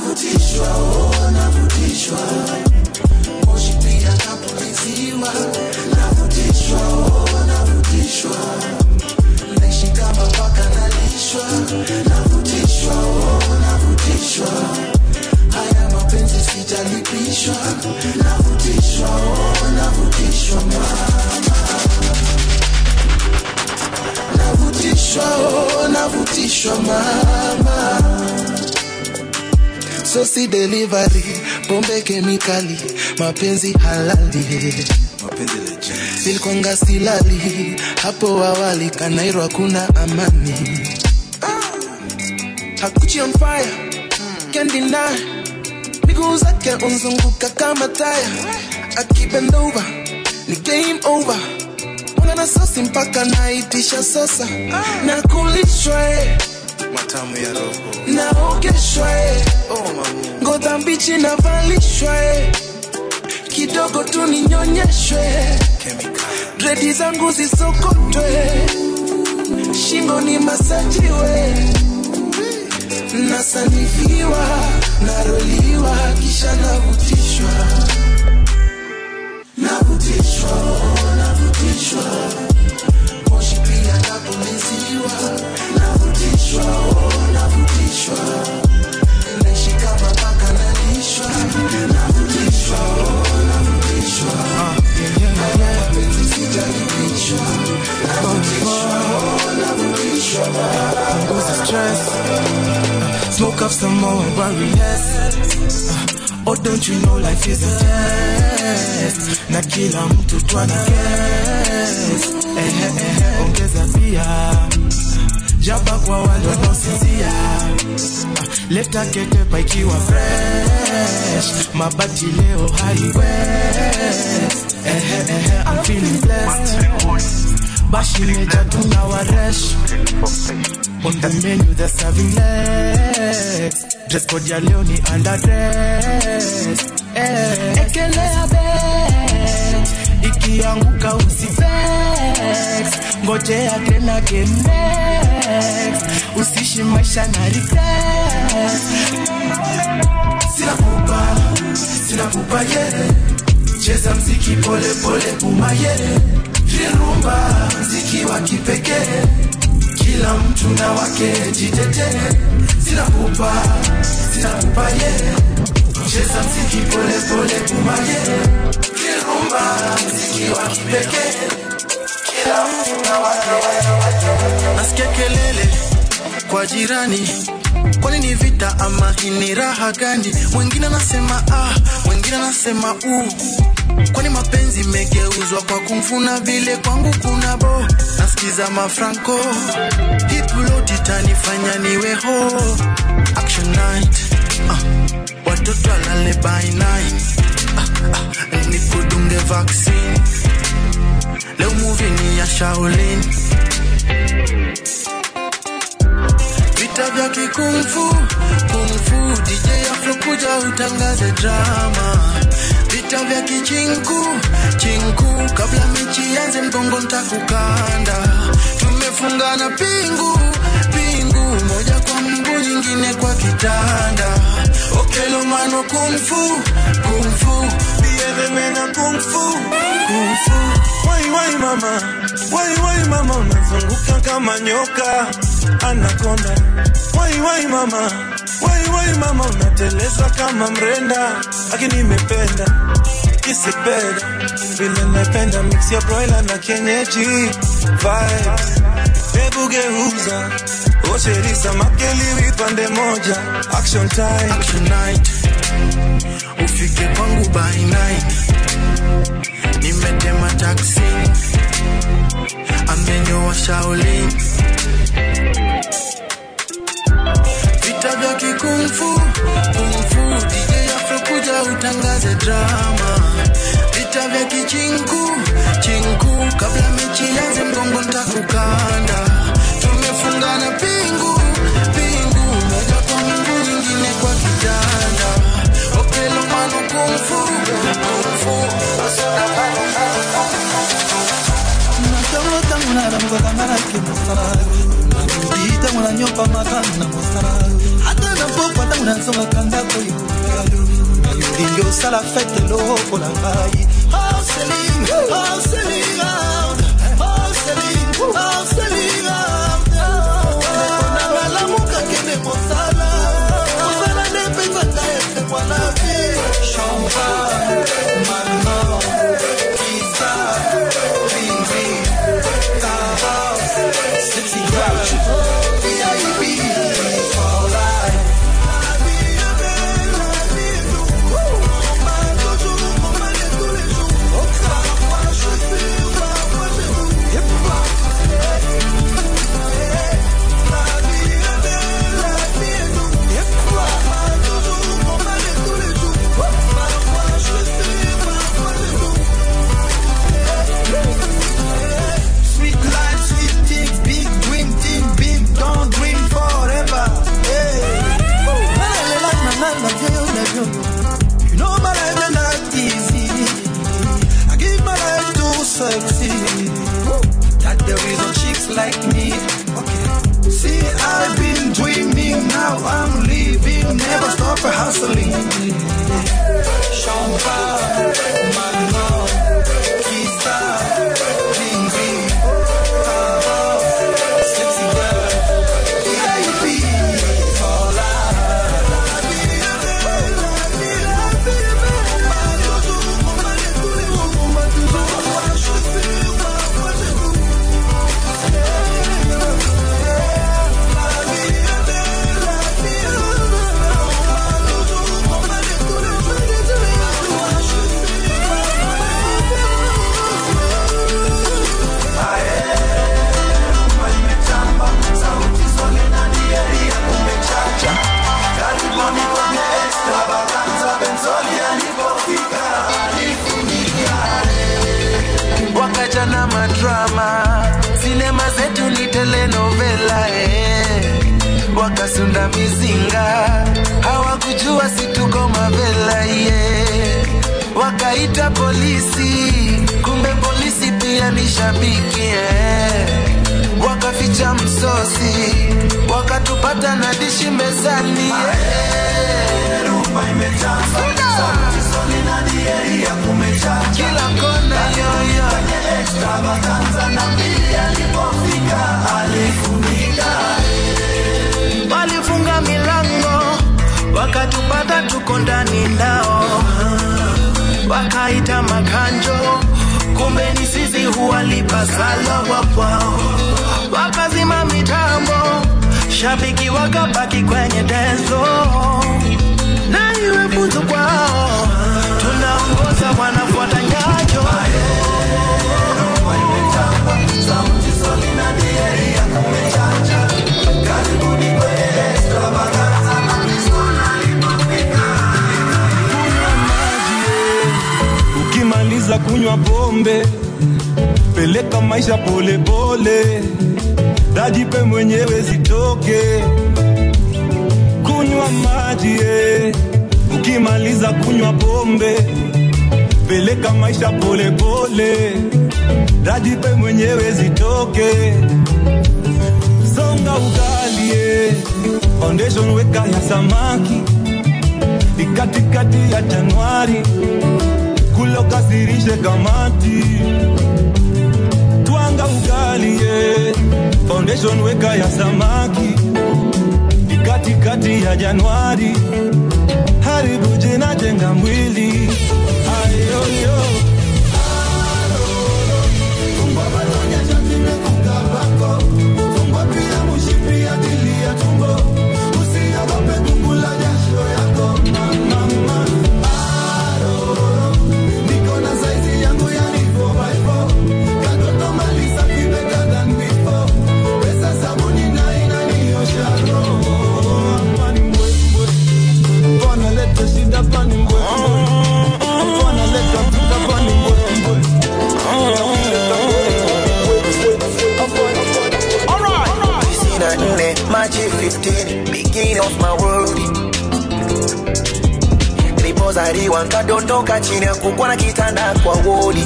navutishwa, oh navutishwa. Moshi pia napuliziwa, navutishwa, oh navutishwa. Naishi kama paka nalishwa, navutishwa, oh navutishwa. Haya mapenzi sijalipishwa, navutishwa, oh navutishwa mama. Navutishwa, oh navutishwa mama. So si delivery, pombe kemikali, mapenzi halali. Mapenzi legend. Nilikwanga silali, hapo awali Kanairo hakuna amani. Hakuchi on fire, can't deny. Miguu zake unzunguka kama taya. Akibend over, ni game over. Mwana na sosi mpaka naitisha sasa. Na kulishwa matamu ya roho. Naogeshwa ngoza mbichi na valishwa kidogo tu ninyonyeshwe. Dredi zangu zisokotwe, shingo ni masajiwe. Nasanifiwa, naroliwa, kisha navutishwa. Navutishwa, navutishwa. Moshi pia napuliziwa. Navutishwa, navutishwa. Naishi kama paka nalishwa. Navutishwa, navutishwa. Mapenzi sijalipishwa. Navutishwa, navutishwa. Punguza stress. Smoke up some more and relax. Oh, don't you know life is a test? Na kila mtu twana guess. Ongeza pia jaba kwa wale wanaosinzia. Leta ketepa ikiwa fresh. Mabati leo highwest. I'm feeling blessed. Bashi meja tunawaresh. On the menu they're serving legs. Dress code ya leo ni underdress. Ekelea bet, ikianguka usivex. Ngojea tena game next. Usishi maisha na regret. Sina pupa yere. Cheza mziki pole pole puma yere. Rumba mziki wa kipekee. Kila mtu na wake jitetee. Sina pupa yere. Cheza mziki pole pole puma yere. Rumba mziki wa kipekee. Kila mtu na wake. Nasikia kelele kwa jirani. Kwani ni vita ama ni raha gani? Wengine nasema wengine nasema Kwani mapenzi megeuzwa kwa kumfuna vile kwangu kuna bo. Nasikiza mafranco hip load itanifanya niwe ho. Action night watoto alale by night. Nikudunge vaccine. Leo movie ni ya Shaolin. Vita vya kikungfu DJ Afro kuja utangaze drama. Vita vya kichinku kabla mechi yanze mgongo nitakukanda. Tumefungana pingu moja kwa mguu nyingine kwa kitanda. Okelo mano kung fu bieve mena kung fu. Why mama unazunguka kama nyoka anakonda. Why mama unateleza kama mrenda. Lakini nimependa isipenda vile napenda mix ya broiler na kienyeji vibes. Hebu geuza osherisa makeli vipande moja. Action time, action night. Ufike kwangu by night. Nimetema taxi amenyo wa Shaolin. Vita vya kikungfu DJ Afro kuja utangaze drama. Vita vya kichinku kabla mechi yanze mgongo nitakukanda. Tumefungana pingu moja kwa mguu nyingine kwa kitanda. Okelo mano kung fu. Nataka mwana mzaka mara kimosara. Nita mwana nyopa makana mosara. Hata na pourquoi t'as un son à kanda koyo Yo ça la fête de l'eau pour la vaille. Oh Céline, oh Céline, oh Céline, oh Céline. On a la mouka qui est monsala. Monsala ne peut pas être moi la vie. Champagne, maman, pizza, bimbi, tabac, sexy girl, VIP, for life. You know my life is not easy. I give my life to succeed. That there is no chicks like me. Okay. See, I've been dreaming, now I'm living. Never stop hustling. Champagne, manon, pizza, bimbi, tabac, sexy girl, VIP, for life. Wakajana madrama, sinema zetu ni telenovela wakasunda mizinga, hawakujua situko mavela wakaita polisi, kumbe polisi pia ni shabiki wakaficha msosi, wakatupata na dishi mezani Rumba imetanza, sauti soli na dieri ya kumechacha. Kila kona yoyo Kanye extravaganza na mbili alipofika alifunika. Walifunga milango, wakatupata tuko ndani nao, wakaita makanjo, kumbe ni sisi huwalipa sala wapao, wakazima mitambo, shabiki wakabaki kwenye denzo, na iwe funzo kwao, tunaongoza wanafuata nyayo. Sauti soli na dieri ya kumechacha. Karibuni kwenye extravaganza na mbili alipofika. Ukimaliza kunywa pombe, peleka maisha pole pole, dajipe mwenyewe zitoke. Kunywa maji ukimaliza kunywa pombe, peleka maisha pole pole, dajipe mwenyewe zitoke. Songa ugali foundation weka ya samaki, ikatikati ya Januari, kulo kasirishe kamati. Twanga ugali foundation weka ya samaki, ikatikati ya Januari, haribu jina jenga mwili. Ayoyo March 15, beginning of my world. Nilipozaliwa nikadondoka chini ya kukua na kitanda kwa wodi.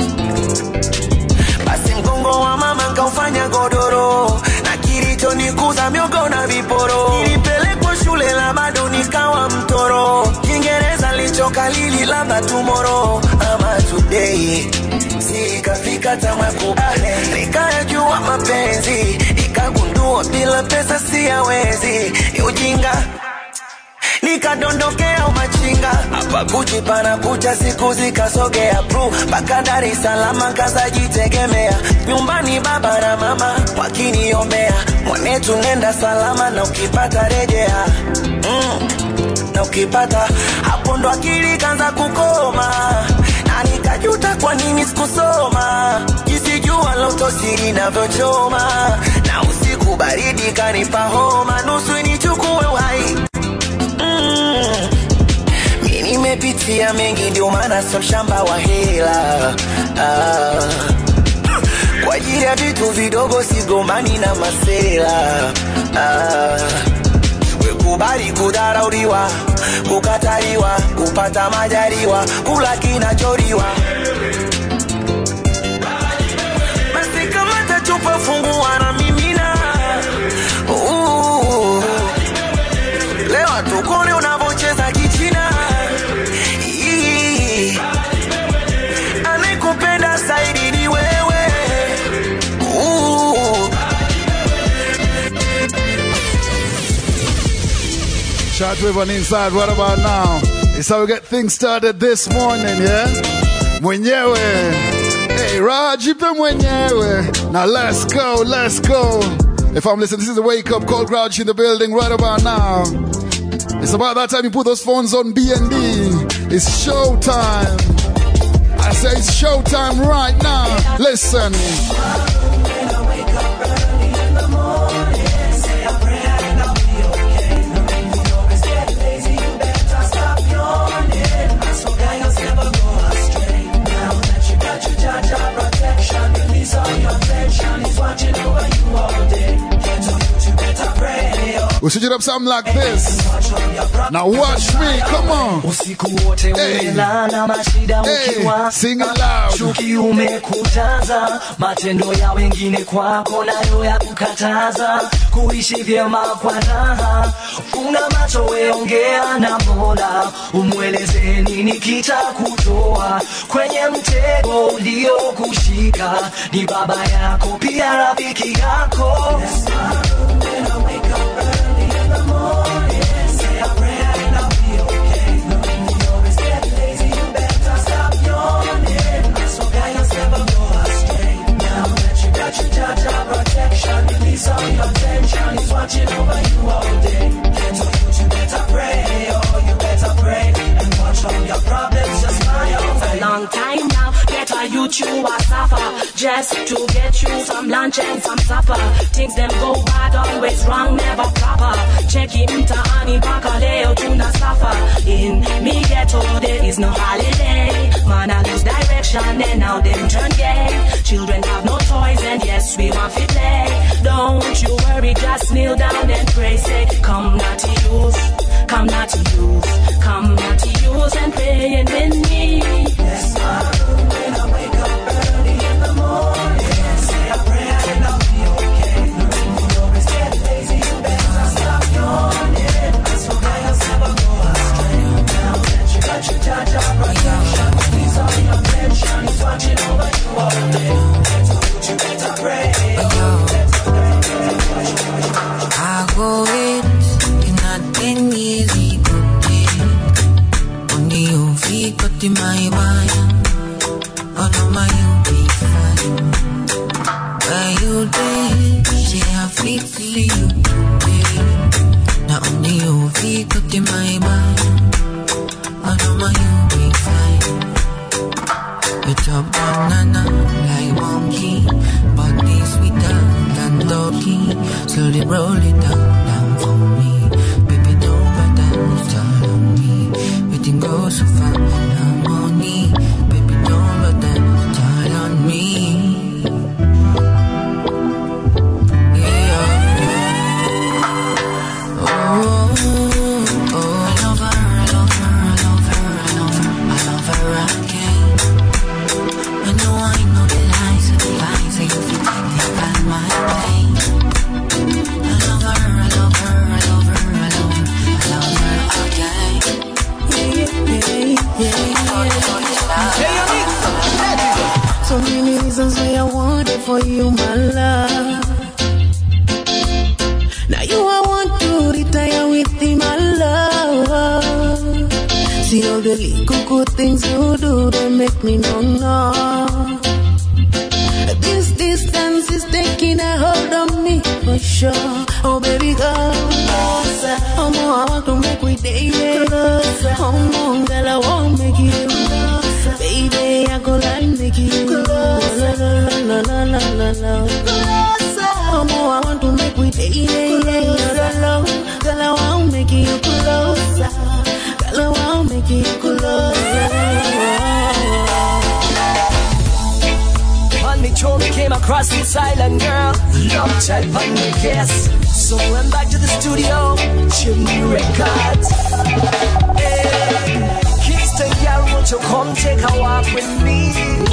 Basi mgongo wa mama nikaufanya godoro, na kilichonikuza miogo na viporo. Nilipelekwa shule la wa mapenzi, ikagundua bila pesa siyawezi. Ujinga nikadondokea umachinga, hapa Gucci pana kucha, siku zikasogea bro, mpaka Dar es Salaam kazajitegemea. Nyumbani baba na mama wakiniombea, mwanetu nenda salama na ukipata rejea. Na ukipata hapo ndo akili kanza kukoma, na nikajuta kwa nini sikusoma. Jisijua loto siri navyochoma, na usiku baridi kanipa homa, nusu nichukue uhai. Mimi nimepitia mengi ndio maana sio mshamba wa hela. Kwa ajili ya vitu vidogo sigombani na masela. Kubali kudharauliwa, kukataliwa, kupata majaliwa, kula kinacholiwa. Basi kama tachupa fungua na mimina. Leo tukone unavocheza kichina. Anayekupenda zaidi ni wewe. Shout to everyone inside right about now. It's how we get things started this morning, yeah? Mwenyewe. Hey, Rajipe Mwenyewe. Now let's go, let's go. If I'm listening, this is the Wake Up Call Grouch in the building right about now. It's about that time you put those phones on B&D. It's showtime. I say it's showtime right now. Listen. We should up something like this. Now watch me, come on. Hey, hey, sing it loud. Chuki umekutaza, matendo ya wengine kwako nayo ya kukataza. Kuishi vyema kwa raha, una macho weongea na Mola, umweleze nini kitakutoa kwenye mtego uliokushika. Ni baba yako pia rafiki yako. Protection, release all your tension. He's watching over you all day. Get on you better pray, oh you better pray, and watch all your problems just smile. For a long time now, get a youth you a suffer, just to get you some lunch and some supper. Things them go bad, always wrong, never proper. Check him to Annie Baka, Leo tuna suffer. In me ghetto there is no holiday. Man I lose direction and now them turn gay. Children have no toys and yes we want to play. Don't you worry, just kneel down and pray. Say, come not to use, come not to use, come not to use and pray and with me. Yes, when I wake up early in the morning, say a prayer and I'll be okay. You always get lazy, you better stop yawning. I swear I'll never go astray. Now that you got your judge of protection, please all your attention. He's watching over you all day. You better pray. I go in nothing easy today. Only you feel cut in my wire. All of my you be fine. Where you day, say I feel see you today. Now only you feel cut in my wire. All of my you be fine. It's a banana like monkey, body sweeter than doggy. Slowly roll it down for me. Baby, don't bother, start on me. Waiting go so far, I'm on me. Baby, don't bother, start on me. Yeah. Oh, I love her, I love her, I love her, I love her, I love her again. I know the lies, I you feel deep in my pain. I love her, the little good things you do, they make me no. This distance is taking a hold on me for sure. Oh baby girl, closer. Oh more I want to make we day closer. Oh more girl I want to make you closer. Baby I go like make you closer. La la la la la closer. Oh more I want to make we day closer. Girl I want to make you closer. Girl I want to make you closer. Me told me came across this island girl, love type on me guess. So I went back to the studio, Chimney Records. Hey, Kingston girl, won't you come take a walk with me?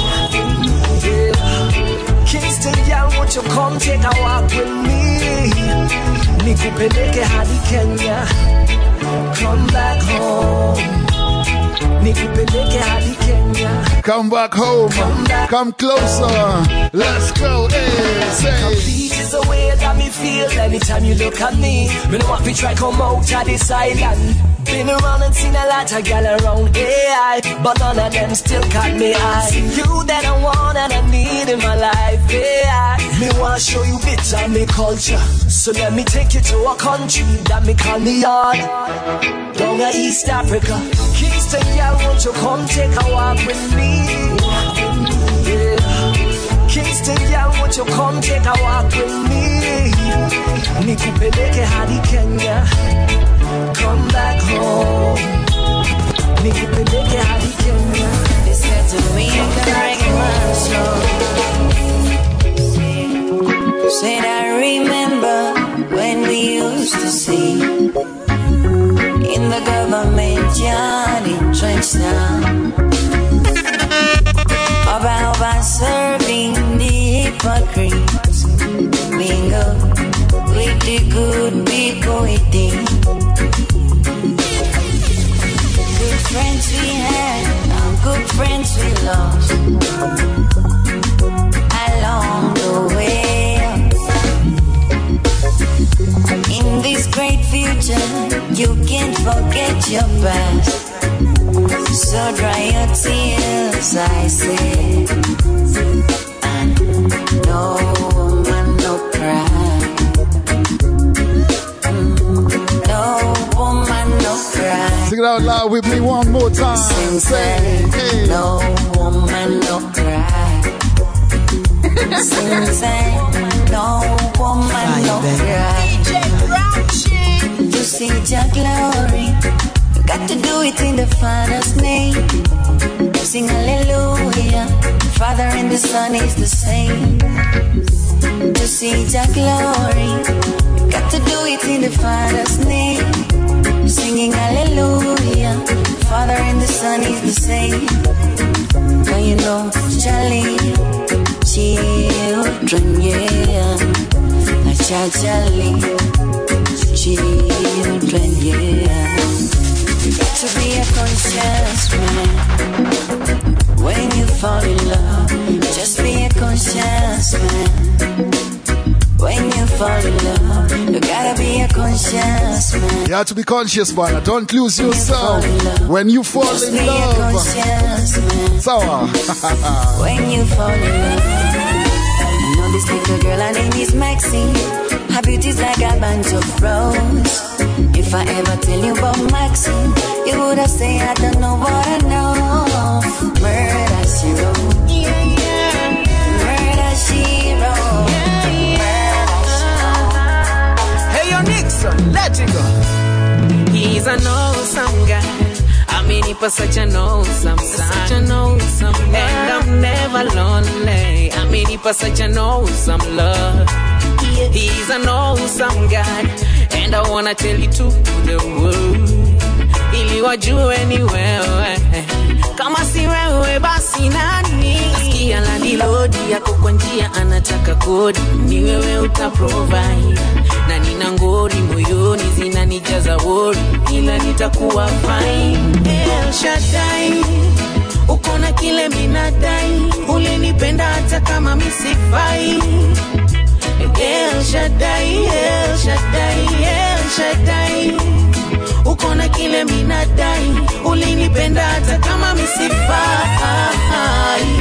Yeah. Kingston girl, won't you come take a walk with me? Nikupeleke hadi Kenya, come back home. Nikupeleke hadi Kenya. Come back home, come closer, let's go, hey, say. Complete is the way that me feel anytime you look at me. Me know what we try come out of this island. Been around and seen a lot of gal around AI, but none of them still caught me eye. You that I want and I need in my life, AI. Me wanna show you bits of me culture, so let me take you to a country that me call me yard. Down in East Africa, Kingston, y'all won't you come take a walk with me? Yeah. Kingston, y'all won't you come take a walk with me? Nikupeleke hadi Kenya, come back home. Nikupeleke hadi Kenya. They said to me, said I remember when we used to sing in the government yard in Trenchtown about serving the hypocrites. Bingo, with the good people waiting. Good friends we had, good friends we lost along the way. In this great future, you can't forget your past. So dry your tears, I say. And no woman, no cry. No woman, no cry. Sing it out loud with me one more time. Say, hey. No woman, no cry. Sing, no woman, no cry. To see your glory, you got to do it in the Father's name. Sing hallelujah, Father and the Son is the same. To see your glory, you got to do it in the Father's name. Singing hallelujah, Father and the Son is the same. Now you know, Charlie, children, yeah, Charlie, children, yeah. You got to be a conscious man when you fall in love. Just be a conscious man when you fall in love. You gotta be a conscious man. You have to be conscious, man. Don't lose yourself when you fall Just in be love. a conscious man Sour. when you fall in love. You know this little girl, her name is Maxine. Her beauty's like a bunch of roses. If I ever tell you about Maxine, you would have said I don't know what I know. Murder she wrote. Murder she wrote. Hey yo Nixon, let it go. He's an awesome guy. I mean he was such an awesome son. And I'm never lonely. I mean he was such an awesome love. He's an awesome guy, and I wanna tell you to the world, ili wajue ni wewe, kama si wewe basi nani? Sikia landlord yako kwa njia anataka kodi, ni wewe utaprovide, na nina ngori moyoni zinanijaza worry, ila nitakuwa fine. El Shaddai, uko na kile minadai, ulinipenda hata kama misifai. El Shaddai, El Shaddai, El Shaddai, uko na kile minadai, ulinipenda hata kama misifai.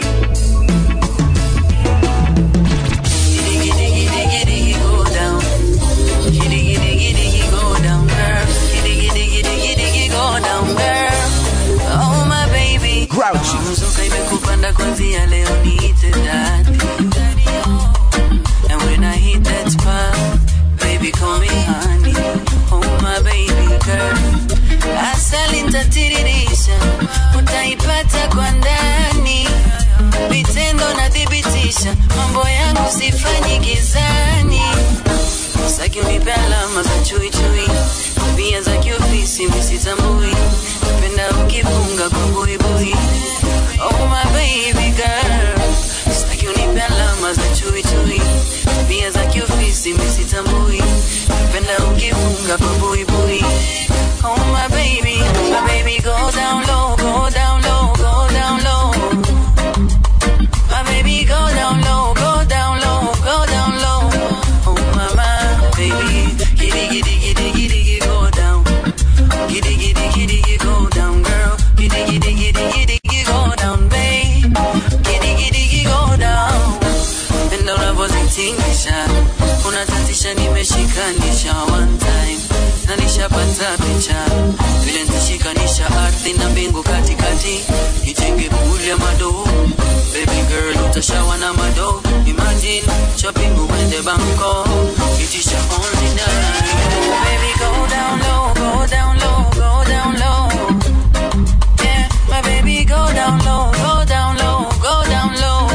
Mzuka imekupanda kwanzia leo niite daddy. And when I hit that spot, baby call me honey. Oh my baby girl. Asali nitatiririsha, utaipata kwa ndani. Vitendo nadhibitisha, mambo yangu sifanyi gizani. Saki unipe alama za chui chui, tabia za kiofisi misitambui. Napenda ukifunga kwa buibui. Oh my baby girl, sitaki unipe alama za chui chui, tabia za kiofisi misitambui. Napenda ukifunga kwa buibui. Oh my baby go down low, go down low, go down low. My baby go down low, go down low, go down low. Oh my baby, giddy giddy giddy giddy go down, giddy giddy giddy go down, girl, giddy giddy giddy giddy go down, babe, giddy giddy go down. Penda unavyozitingisha, unatatisha, nimeshikanisha one time na nishapata picha, vile nitashikanisha ardhi na mbingu katikati, nitenge pool ya mado. Baby girl utashawa na mado, imagine shopping uende Bangkok, itisha only night. Baby go down low, go down low, go down low. Yeah, my baby go down low, go down low, go down low.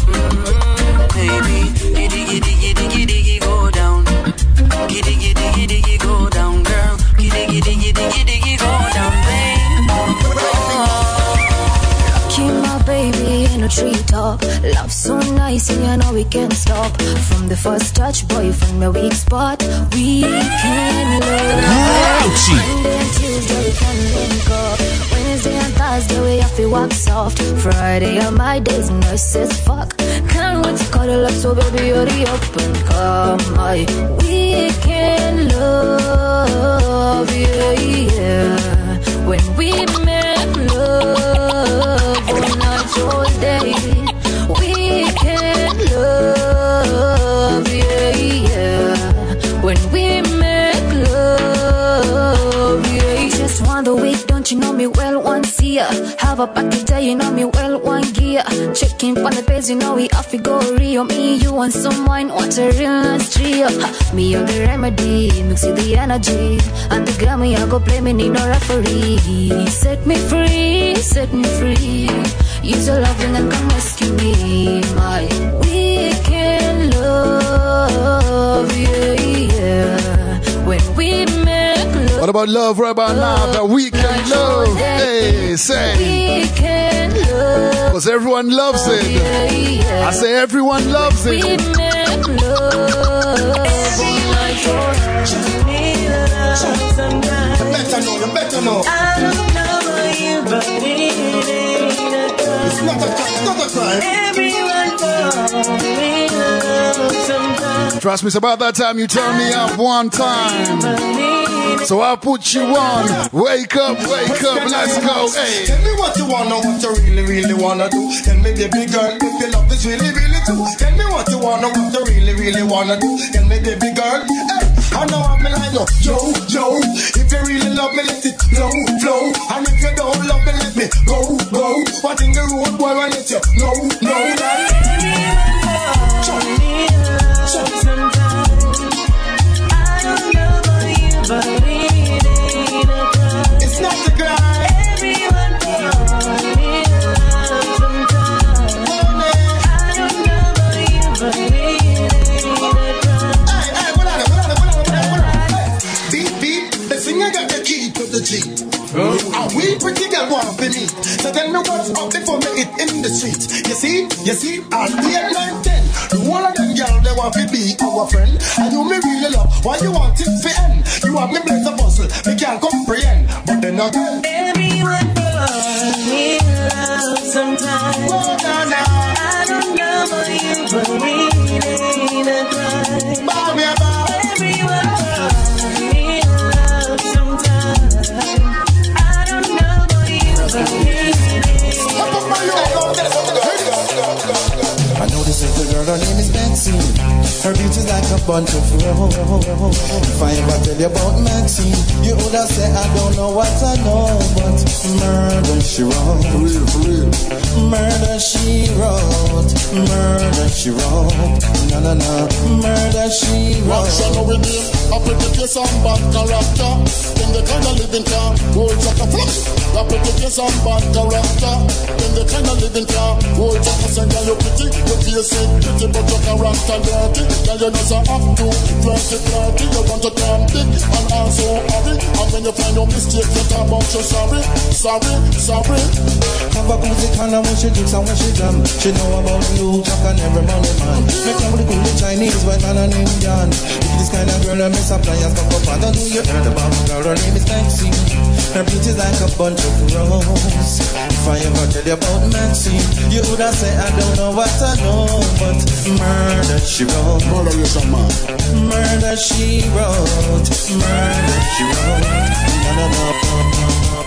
Baby, giddy giddy giddy giddy go down, giddy giddy giddy go down, girl, giddy giddy giddy giddy go down, babe. Keep my baby in a treetop. Love so nice and you know we can't stop. From the first touch, boy, from my weak spot, we can love. Monday and Tuesday we can link up. Wednesday and Thursday we have to walk soft. Friday are my days, nice as fuck. Can't wait to cuddle up, so baby hurry up and come. We can love, yeah, yeah. When we make love all night, all day, we can love, yeah, yeah. When we make love, yeah. Just one the week, don't you know me well, once year. Have a packet day, you know me well, one gear. Checking for the page, you know we have to go real. Me, you and someone, what a real nice trio. Me on the remedy, mix with the energy. And the gummy, I go play me, need no referee. Set me free, set me free. Use your loving and come rescue me, my. We can love, yeah, yeah. When we make love. What about love right about now? That we can love. Hey, say. We can love. Because everyone loves it. Yeah, yeah. I say everyone loves We it. make love all night, all day. You better know. I don't know about you, but it ain't It's not a crime. everyone knows we love sometimes. Trust me, it's about that time you turn me up one time. So I'll put you on. Wake up, let's go. Hey. Tell me what you wanna, what you really, really wanna do. Tell me, baby girl, if your love is really, really true. Tell me what you wanna, what you really, really wanna do. Tell me, baby girl, hey, I know I'm like, yo, if you really love me, let it flow. And if you don't love me, let me go. What in the road, boy, I let you know that. It's not a crime. Everyone knows we love sometimes. I don't know about you, but it ain't Hey, what on. Beep, the singer got the key to the Jeep. And we pretty girl want to meet. So tell me what's up before me it in the streets. You see, all 8, 9, 10. The whole of them girl they want to be our friend. And you me really love. Why you want it to end? You have me bless a puzzle, we can't comprehend. But then again, everyone knows we love sometimes. oh, no. I don't know about you, but it ain't a crime. Bye. Everyone knows we love sometimes. Her beauty's like a bunch of roses. If I ever tell you about Maxine, you would have said I don't know what I know, but murder she wrote. For real. Murder she wrote. Murder she wrote. No. Murder she wrote. Watch out with him. I pretty face and bad character. Then the kind of living car holds up a flash. I pretty face and bad character. Then the kind of living car holds up a send you pretty. You feel sick, pretty but your character dirty. Girl you know so up to 20-30. You want to turn big and also hurry. And when you find your mistake, you talk about you sorry. Have a music and when she drinks and when she jam, she know about you, Jack and every money man. Make love with the Chinese, white man and Indian. If this kind of girl that miss appliance, come up and I know you heard about girl. Her name is Maxine. Her beauty's like a bunch of roses. If I ever tell you about Maxine, you would have said I don't know what I know, but murder she wrote. Murder you some man. Murder she wrote. Murder she wrote. No.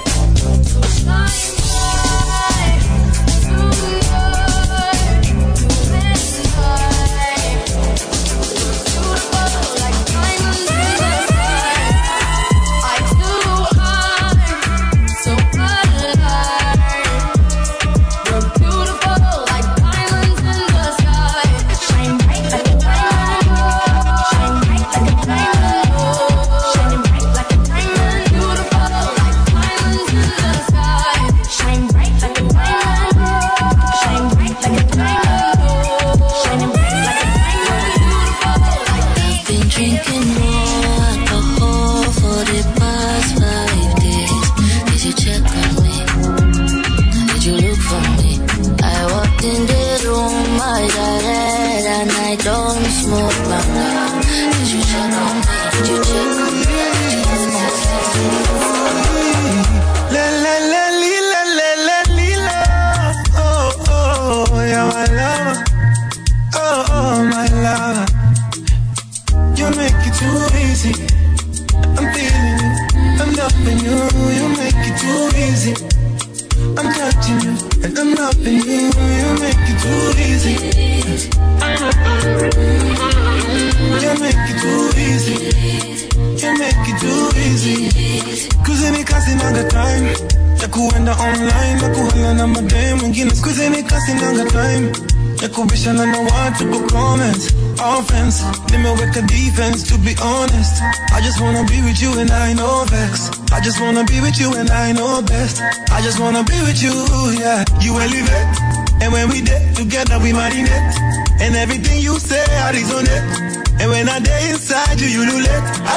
To be honest, I just wanna be with you and I know vex. I just wanna be with you and I know best. I just wanna be with you, yeah. You elevate, and when we did together we marinate. And everything you say I resonate. And when I day inside you, you lulate. I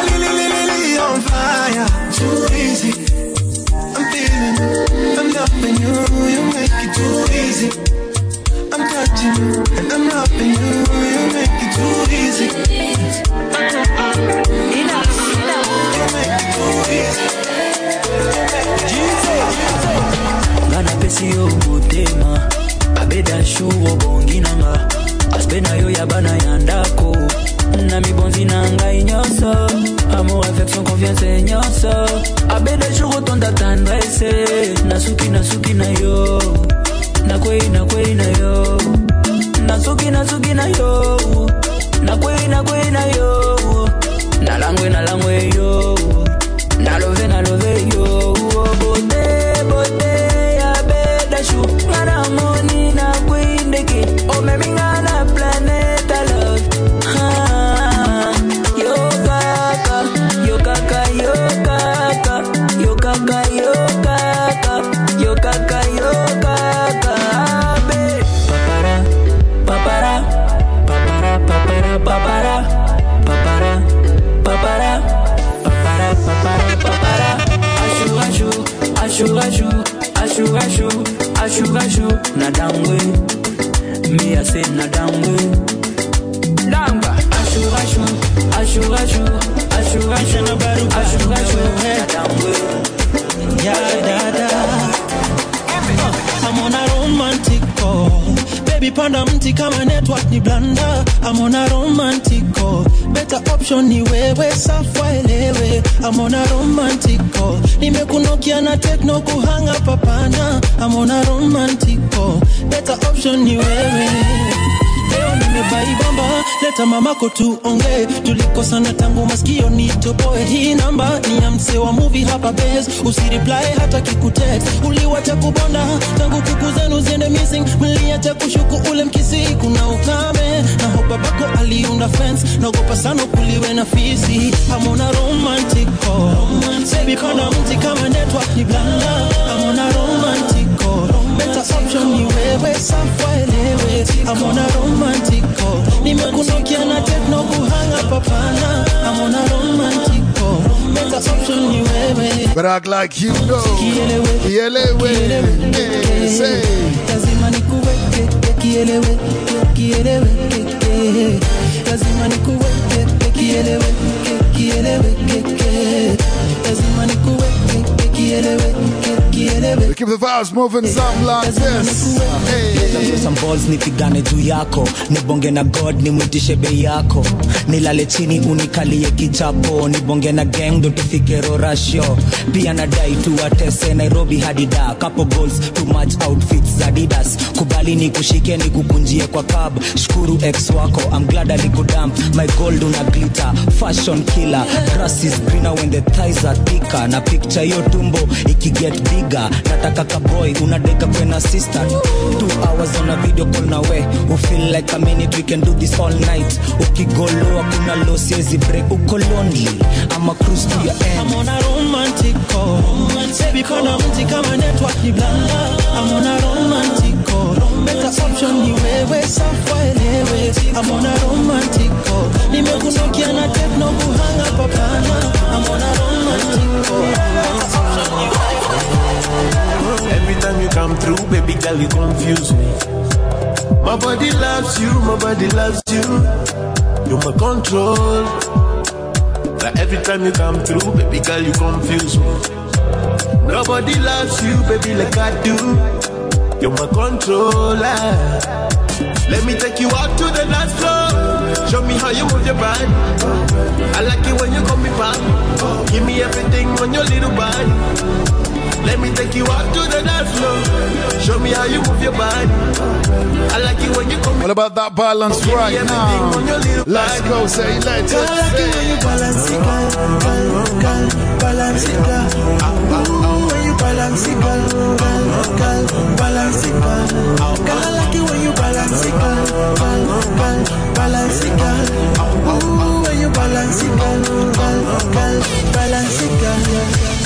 li on fire, too easy. I'm feeling you, I'm loving you. You make it too easy. I'm touching you, and I'm loving you. You make it too easy. Gana pesi yo mutema abeda shuwo bongi nanga aspena yo yabana yandako na mi bonzi nanga inyoso amour affection confiance inyoso abeda shuwo tonda tendresse nasuki na yo nakwei na yo nasuki na yo nakwei na yo nalangwe yo nalove yo bote ya beda shu ngana moni na kwindeke o memi ngana planeta love yo kaka be papara ashu na dangwe me I say na dangwe danga ashu na baru na dangwe I'm on a romantic call. Baby panda mti kama network ni blanda. I'm on a romantic call. Better option ni wewe safwa elewe. I'm on a romantic call. Nimekunokia na techno kuhanga papana. I'm on a romantic call. Better option ni wewe. leo nimebaibamba, leta mamako tuongee. Tulikosana tangu masikio nitoboe. Hii namba ni ya mse wa movie hapa base. Usireply hata kikutext. Uliwacha kubonda tangu kuku zenu ziende missing. Mliacha kushuku ule mkisi kuna ukame. Na hopa bako aliunda fence. Naogopa sana kuliwe na fisi. Hamona romantic call. Baby pana mti kama network ni blanda. Hamona romantic call. Better option ni wewe safa elewe. Hamona romantic call. Nimekunokia na techno kuhanga papana. Hamona romantic call. Better option ni wewe. But act like you know. Kielewe. Say. Lazima nikuweke kielewe. Lazima nikuweke kielewe. Lazima nikuweke kielewe. We keep the vibes moving, something like this. Hey. Some balls nipigane juu yako, nibonge na God nimwitishe bei yako, nilale chini unikalie kichapo, nibonge na gang ndo tufike Rorasho, pia nadai tuwatese Nairobi hadi Dar, couple goals too much outfits Adidas, kubali nikushike nikukunjie kwa cab, shukuru ex wako I'm glad alikudump, my gold una glitter, fashion killer, grass is greener when the thighs are thicker, na picture yo tumbo ikiget bigger, nataka kaboy unadeka kwena sister, 2 hours on a video call na we, who feel like a minute we can do this all night, ukigoloa kuna low siezi break, uko lonely I'm a cruise to your end. I'm on a romantic call, baby kona mti kama network ni blanda, I'm on a romantic call, better option ni wewe safa elewe, I'm on a romantic call, nimekunokia na techno kuhanga papana, I'm on a romantic call, better option ni wewe. Every time you come through, baby girl, you confuse me. My body loves you, my body loves you. You're my control. Like every time you come through, baby girl, you confuse me. Nobody loves you, baby, like I do. You're my controller. Let me take you out to the dance floor. Show me how you move your body. I like it when you call me pop. Give me everything on your little body. Let me take you out to the dance floor. Show me how you move your body. I like it when you come. What about that balance right now? Let's go, say let's go. I like it when you balance it, balance it, when you balance it, balance it, I like it when you balance it, balance it, when you balance it, balance it.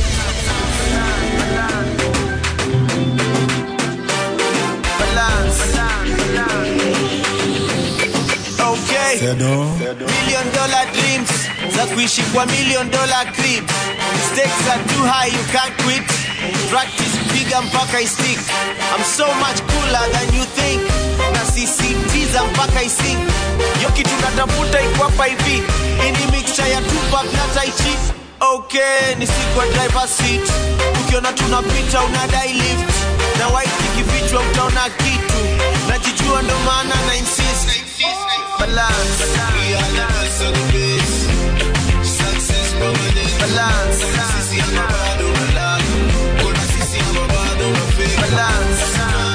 Okay. $1 million dreams za kuishi kwa $1 million crib. Stakes are too high, you can't quit. Practice bigger mpaka I stick. I'm so much cooler than you think. Na CCTza mpaka I sing. Yo kitu natafuta iko hapa hivi. Ini mixture ya Tupac na Tai Chi. Okay, ni sikwa driver seat. Ukiona tunapita unadai lift. Na white kikifichwa utaona kitu. Najijua ndo maana na insist. Balance. We are the best of the best. Success permanent. Balance. Sisi amabado malaki. Kuna sisi amabado mafeki. Balance.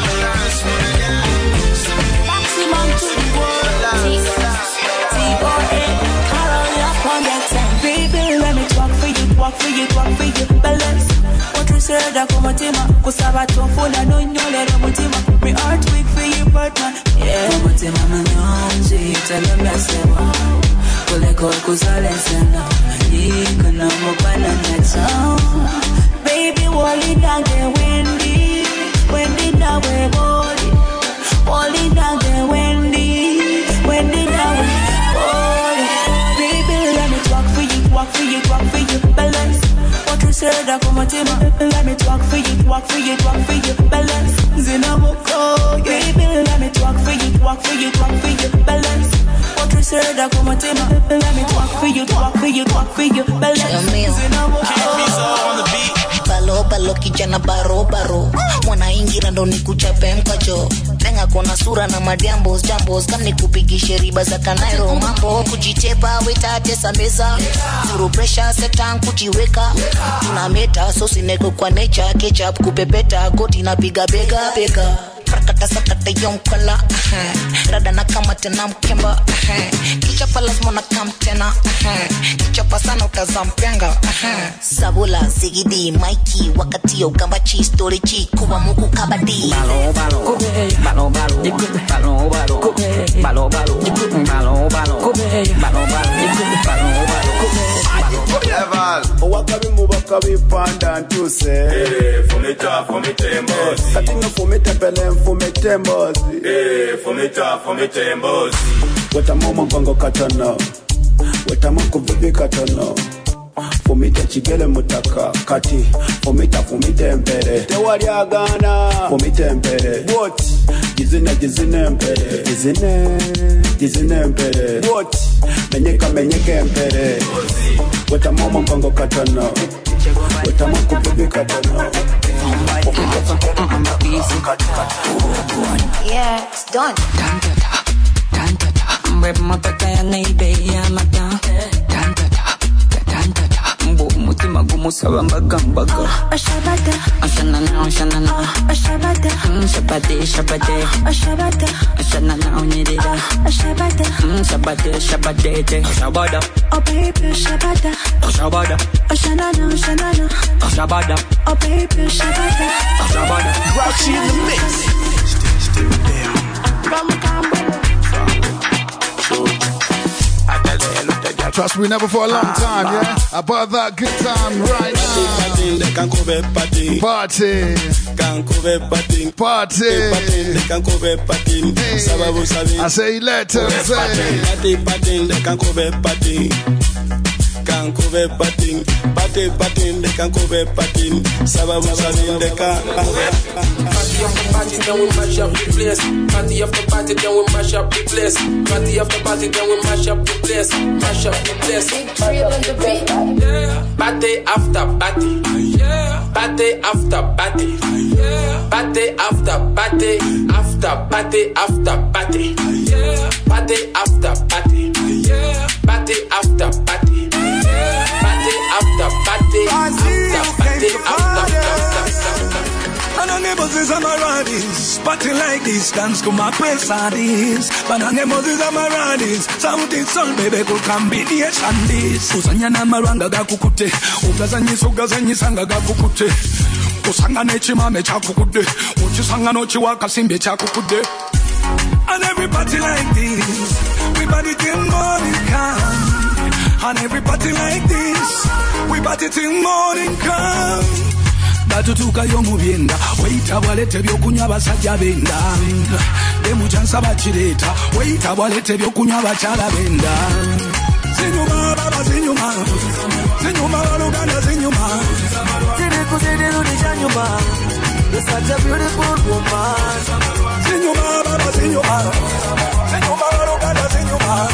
Maximum to the world. T-O-A. Carry up on that time. Baby, let me talk for you, talk for you, talk for you. Balance. What you said, I come to my kusaba tofola no nyolera mutima. Me heart weak for you, partner. Yeah, mutima manyonji, tell me sewa. Kule kuzale sena, ikuna mubana neto. Baby, wali dange Wendy dawe body. Wali dange Wendy dawe body. Baby, let me talk for you, talk for you, talk for you. Balance. What you said, I come to my. Let me talk for you, talk for you, talk for you. Balance. Zinamoko, baby, let me talk for you, talk for you, talk for you. Balance. What you said, I come to my. Let me talk for you, talk for you, talk for you. Balance. Zinamoko. Keep me so on the beat. Balo kijana baro mwana ingira ndo nikuchape mkacho nenga kona sura na madiambos jambos kama nikupigishe riba za kanairo mambo kujitepa wetate sameza zero pressure setan kujiweka tunameta so sineko kwa nature ketchup kupepeta goti napiga bega sakata yom kala. Rada na kama tena mkemba. Kichapa lazima na kam tena. Kichapa sana utazampenga. Sabula zigidi Mikey wakati yo gamba chi story chi kuwa muku kabadi. Balo balo balo balo balo balo balo balo balo balo balo balo wakabi panda ntuse fomita embozi katinga fomita pele fomita embozi fomita embozi weta mama mpango katana weta mako bibi katana fomita chigele mutaka kati fomita mbere tewali agana fomita mbere what jizine mbere jizine mbere what menyeka mbere weta mama mpango katana weta mako bibi katana yeah, it's done. Mbebe mataka ya neibe ya mata. Mutima gumu saba mbaga Ashabata Ashanana Ashabata Shabate Ashanana unirida Ashabata Shabate Oh baby Ashabata Ashanana Ashabada Oh baby Ashabata Roxy in the mix. Still there. Trust me, never for a long time, yeah? About that good time right now. Party. I say, let her say. Kankove patin, patin, de kankove patin, sababu sabinde ka. Party after party, then we mash up the place. Party after party, then we mash up the place. Party after party, then we mash up the place. Mash up the place. Drill on the beat. Yeah. Party after party. Yeah. Party after party. Yeah. Party after party. After party after party. Yeah. Party after party. Yeah. Party after party. Party after party, after party. Banane Moses Amaradis, party like this, dance to my pesadis. Banane Moses Amaradis, something son baby could combination this. Usanya na maranga gakukute, ugazanyi sanga gakukute. Usanga nechi mame chakukude, uchisanga nochi wakasimbe chakukude. And every party like this, we party till morning come. And every party like this, we party till morning come. Batutuka yomubyenda, weita walete byokunywa basajja benda. Demu chansa bachireta, weita walete byokunywa bachala benda. Zinyuma baba zinyuma, zinyuma waluganda zinyuma. Zinyuma zinyuma, you're such a beautiful woman. Zinyuma baba zinyuma, zinyuma waluganda zinyuma.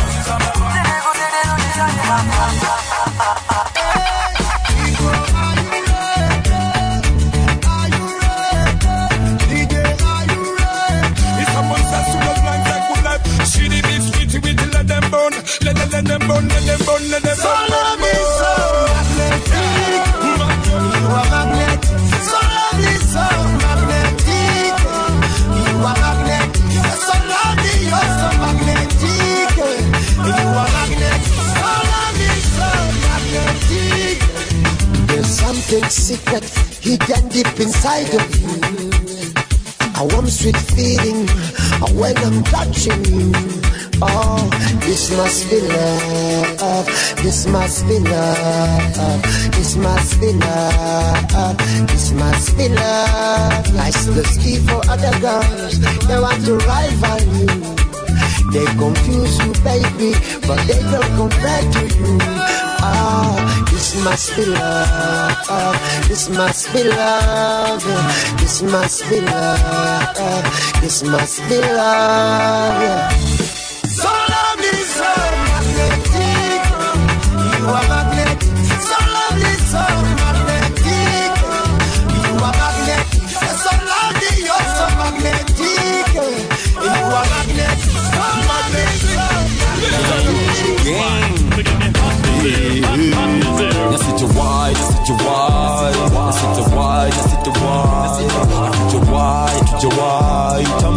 Let them burn. So love me so magnetic. You are magnetic. So love me so magnetic. You are magnetic. So love me, you're so magnetic. You are magnetic. So love me so magnetic. There's something secret hidden deep inside of you. A warm sweet feeling when I'm touching you. Oh, this must be love. This must be love. This must be love. This must be love. Life's the ski for other girls. They want to rival you. They confuse you, baby, but they don't compare to you. Oh, this must be love. This must be love. This must be love. This must be love. So lovely, so magnetic. You are magnetic. So lovely, so magnetic. You are magnetic. So lovely, you're so magnetic. You are magnetic. So lovely, so Jawai,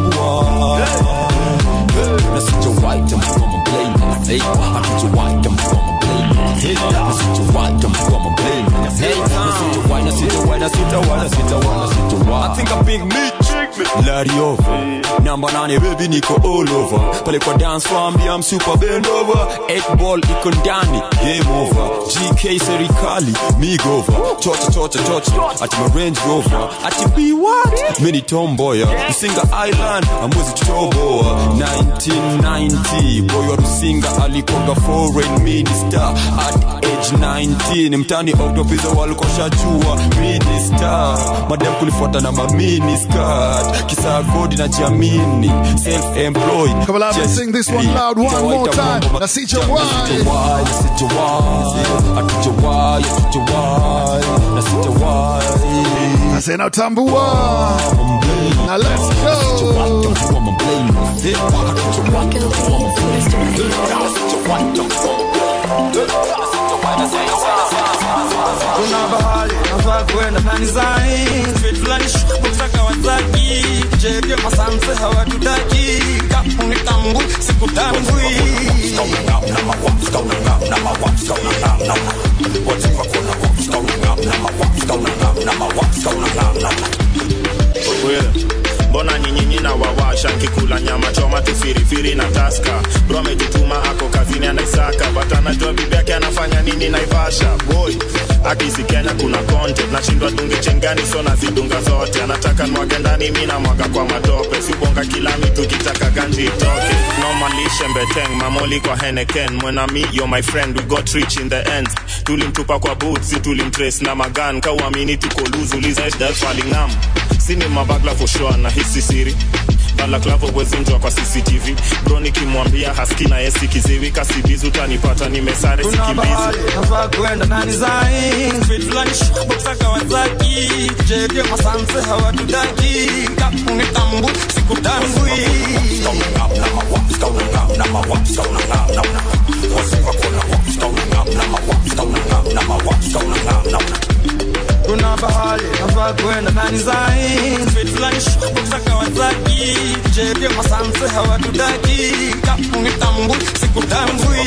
Hey, hatujawai tambua mablame. Hey, hatujawai tambua mablame. Hey, hatujawai. I think I'm big Mitch. Larry over. Number 9 baby niko all over. Pale kwa dance floor I'm super bend over. 8 ball iko ndani. Game over. GK serikali me go over. Torch. Ati my Range Rover. Ati be what? Mini tomboy. Rusinga Island. Amwezi tutoboa. 1990. Boy wa Rusinga alikoga foreign minister. At age 19. Mtani Octopiza walikosha jua minister. Madam kulifuata na mamini skirt. Kisa godi na jamini. Self-employed. Come on, let's sing this one loud one more time. Now see your why. I say now tambua. Now let's go. Kuna bahali nafaa kwenda kanizani, fit fulani shukuta kawataki, jege masanse hawatutaki, kapuni tambu sikutambui. Mbona nyinyi na wawasha kikula nyama choma tufirifiri na taska. Bro amejituma ako kazini anaisaka, but anajua bibi yake anafanya nini Naivasha. Boy akisi Kenya kuna content, nashindwa dunge chengani so nazidunga zote. Anataka mwage ndani mimi na mwaga kwa matope, sibonga kila mtu kitaka ganji itoke. Normally shembeteng mamoli kwa Henneken. Mwena me you're my friend, we got rich in the end. Tulimtupa kwa boots, tulimtrace na magan. Kauamini tuko luzu liza that's falling nam. Sini mabagla for sure na hisi siri. Bala klavo wezi njua kwa CCTV. Bro nikimwambia haski na yesi kiziwi. Kasibizu utanipata nimesare sikimbizi. Kuna bahali nafaa kwenda kanizani, fit fulani shukuta kawataki, jege masanse hawatutaki, kapuni tambu sikutambui. Kuna bahali nafaa kwenda kanizani, fit fulani shukuta kawataki, jege masanse hawatutaki, kapuni tambu sikutambui.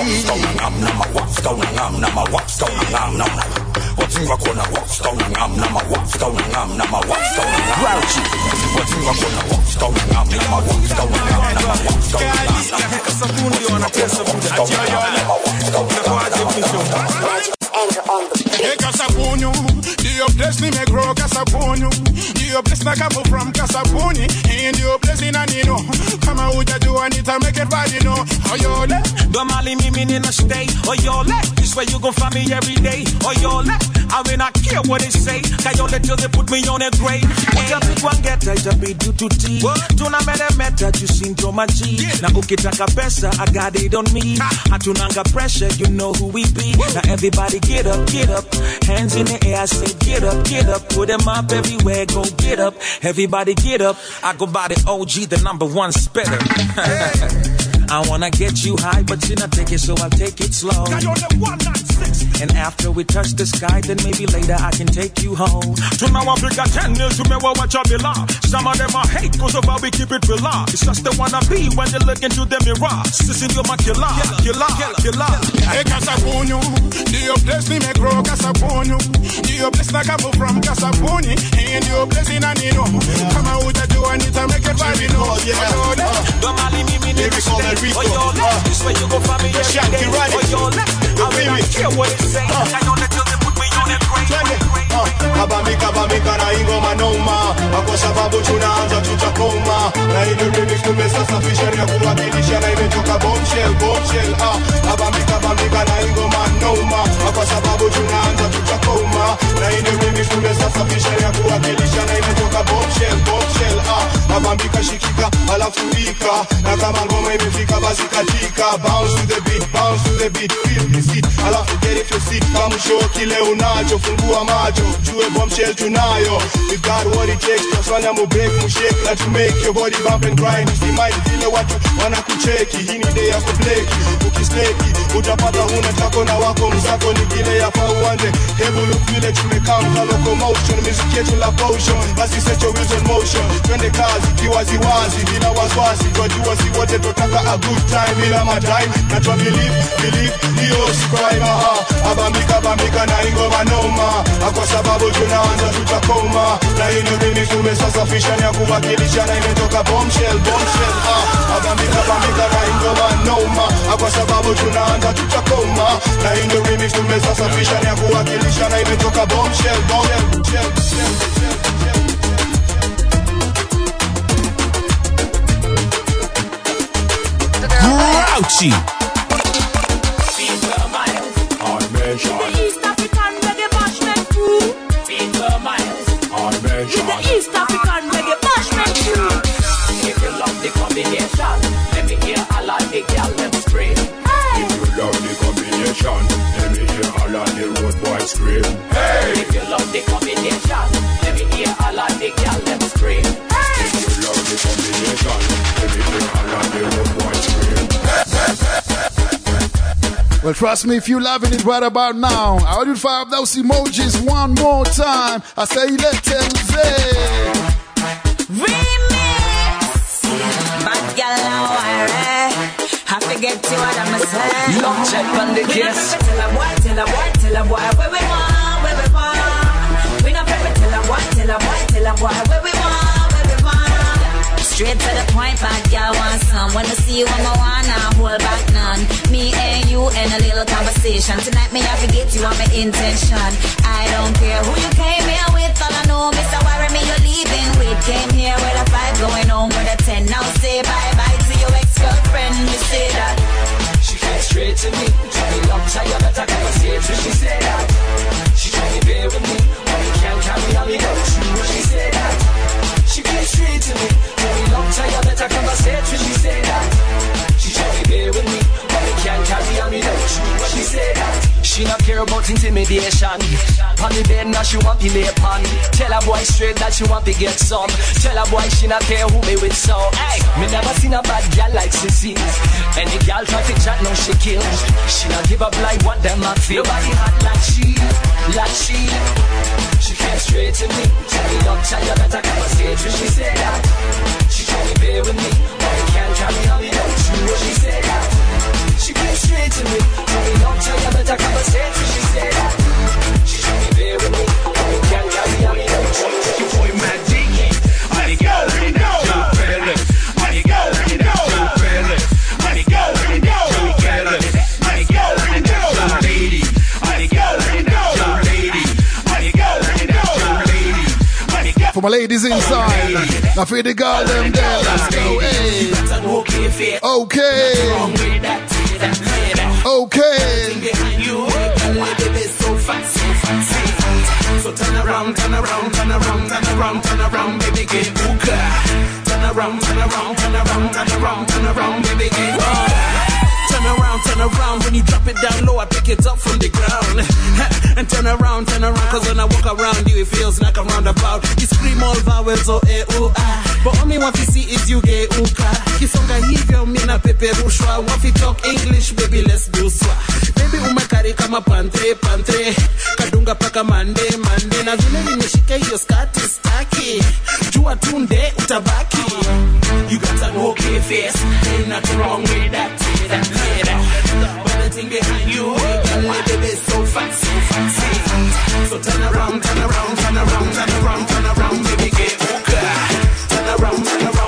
Hey Kasapunyu, the place ni me grow Kasapunyu. The place na come from Kasapuni, and the place in Anino. Kama hujajua nita make it right, you know. Oyole, Domali mimi nina stay. Oyole, this way you gon' find me every day. Oyole, I mean I care what they say. Kayole till they put me on a grade. Utapi kwa ngeta itabi do to tea. Tuna meta jusinto maji. Na ukitaka pesa I got it on me. Hatunanga pressure, you know who we be. Now everybody get up, hands in the air, I say get up, put them up everywhere, go get up, everybody get up. I go by the OG, the #1 spitter. I wanna get you high, but you not take it, so I'll take it slow. And after we touch the sky, then maybe later I can take you home. To now I figure 10 years to me what you belong. Some of them I hate, cause of how we keep it real. It's just the wanna be when they look into the mirror. Sissing you're my killer. hey Kasapunyu, the place ni me grow Kasapunyu. The place na come from Kasapuni, and the place in Anino. Kama hujajua nita make it right, you know. Oyole, Domali mimi nina stay. Oyole, this way you gon' find me every day. Oyole, I mean I care what they say. Kayole till they put me on a grade. Kabamika na ingoma noma, kwa sababu tunaanza tutakoma. Na hii remix tumesafisha ya kuwakilisha na imetoka bombshell. Kabamika na ingoma noma, kwa sababu tunaanza tutakoma. Na hii remix tumesafisha ya kuwakilisha na imetoka bombshell. Kabamika shikika alafu wika, na kama ngoma imefika basi katika. Bounce to the beat, feel the seat, alafu get it to seat. Kama show kile unacho, fungua macho, jue bombshell tunayo. We got what it takes, tufanya mu break, mu shake, na to make your body bump and grind. Usimaidi vile watu wanakucheki, hii ni day ya kubleki. Ukisleki, utapata huna tako na wako mzako ni kile ya pauande. Hebu look vile tumekam locomotion, music yetu la potion. Basi set your wheels in motion, twende kazi kiwaziwazi, bila waswasi, twajua sisi wote tutaka a good time ila madime. Na twa believe, hiyo si crime. Abambika na ingoma noma, kwa sababu tunaanza tutakoma. Na hii ni remix tumesasafisha na kuwakilisha na imetoka bombshell. Abambika na ingoma noma, kwa sababu tunaanza tutakoma. Na hii ni remix tumesasafisha na kuwakilisha na imetoka bombshell. Grouchy. With the East African reggae bashment crew. With the East African reggae bashment crew. If you love the combination, let me hear all of the girl them scream. Hey. If you love the combination, let me hear all of the road boys scream. Hey. If you love the combination, let me hear all of the girl them scream. Hey. If you love the combination, let me hear all of the road boys scream. Well, trust me, if you're loving it right about now, I want you to fire up those emojis one more time. I say, let's say. Remix! Bad girl, now I have to get to what I'm saying. Love check on the case. Tell a boy, where we want. We not pepper, tell a boy, where we want. Straight to the point, bad girl want some. When I see you, I'm a wanna hold back none. Me and you in a little conversation. Tonight me I forget you on my intention. I don't care who you came here with. All I know, Mr. Worry me you're leaving with. Came here with a 5, going home with a 10. Now say bye-bye to your ex-girlfriend. You say that she came straight to me. Tell me long time you better conversation. She said that she trying to bear with me. But we can't carry on me no true. She said that she came straight to me. Tell me long time you better conversation. She said that she trying to bear with me. But we can't carry on me no true. She said that she not care about intimidation. On the bed now she want to lay upon. Tell a boy straight that she want to get some. Tell a boy she not care who me with so. Hey, me never seen a bad girl like Sissy. Any girl try to chat now she kill. She not give up like what them a feel. Nobody hot like she. She came straight to me. Tell me don't tell you better conversation. She said that she trying to bear with me. But we can't carry on me no true. She said that she came straight to me. Tell me don't tell you better conversation. She said that she trying to bear with me. But we can't carry on me no true. Your boy Mad D. I go, I go, I go, I go, I go, I go, lady, I go, lady, I go. For my ladies inside, now for the girl them there, let's go. Hey. Okay. So turn around, baby, get hookah. Turn around, baby, get hookah. Turn around, when you drop it down low, I pick it up from the ground. And turn around, cause when I walk around you, it feels like a roundabout. You scream all vowels, oh, eh, oh, ah. But only what you see is you get uka. Kisonga hivyo, mina peperushwa. Wafi talk English, baby, let's do swa. Baby, umekari kama pantre. Kadunga paka mande. Na vile nimeshika hiyo skati staki. Jua tunde, utabaki. You got an okay face, ain't nothing wrong with that. But the thing behind you, girl, baby, so fancy. So turn around, baby, get hookah. Turn around.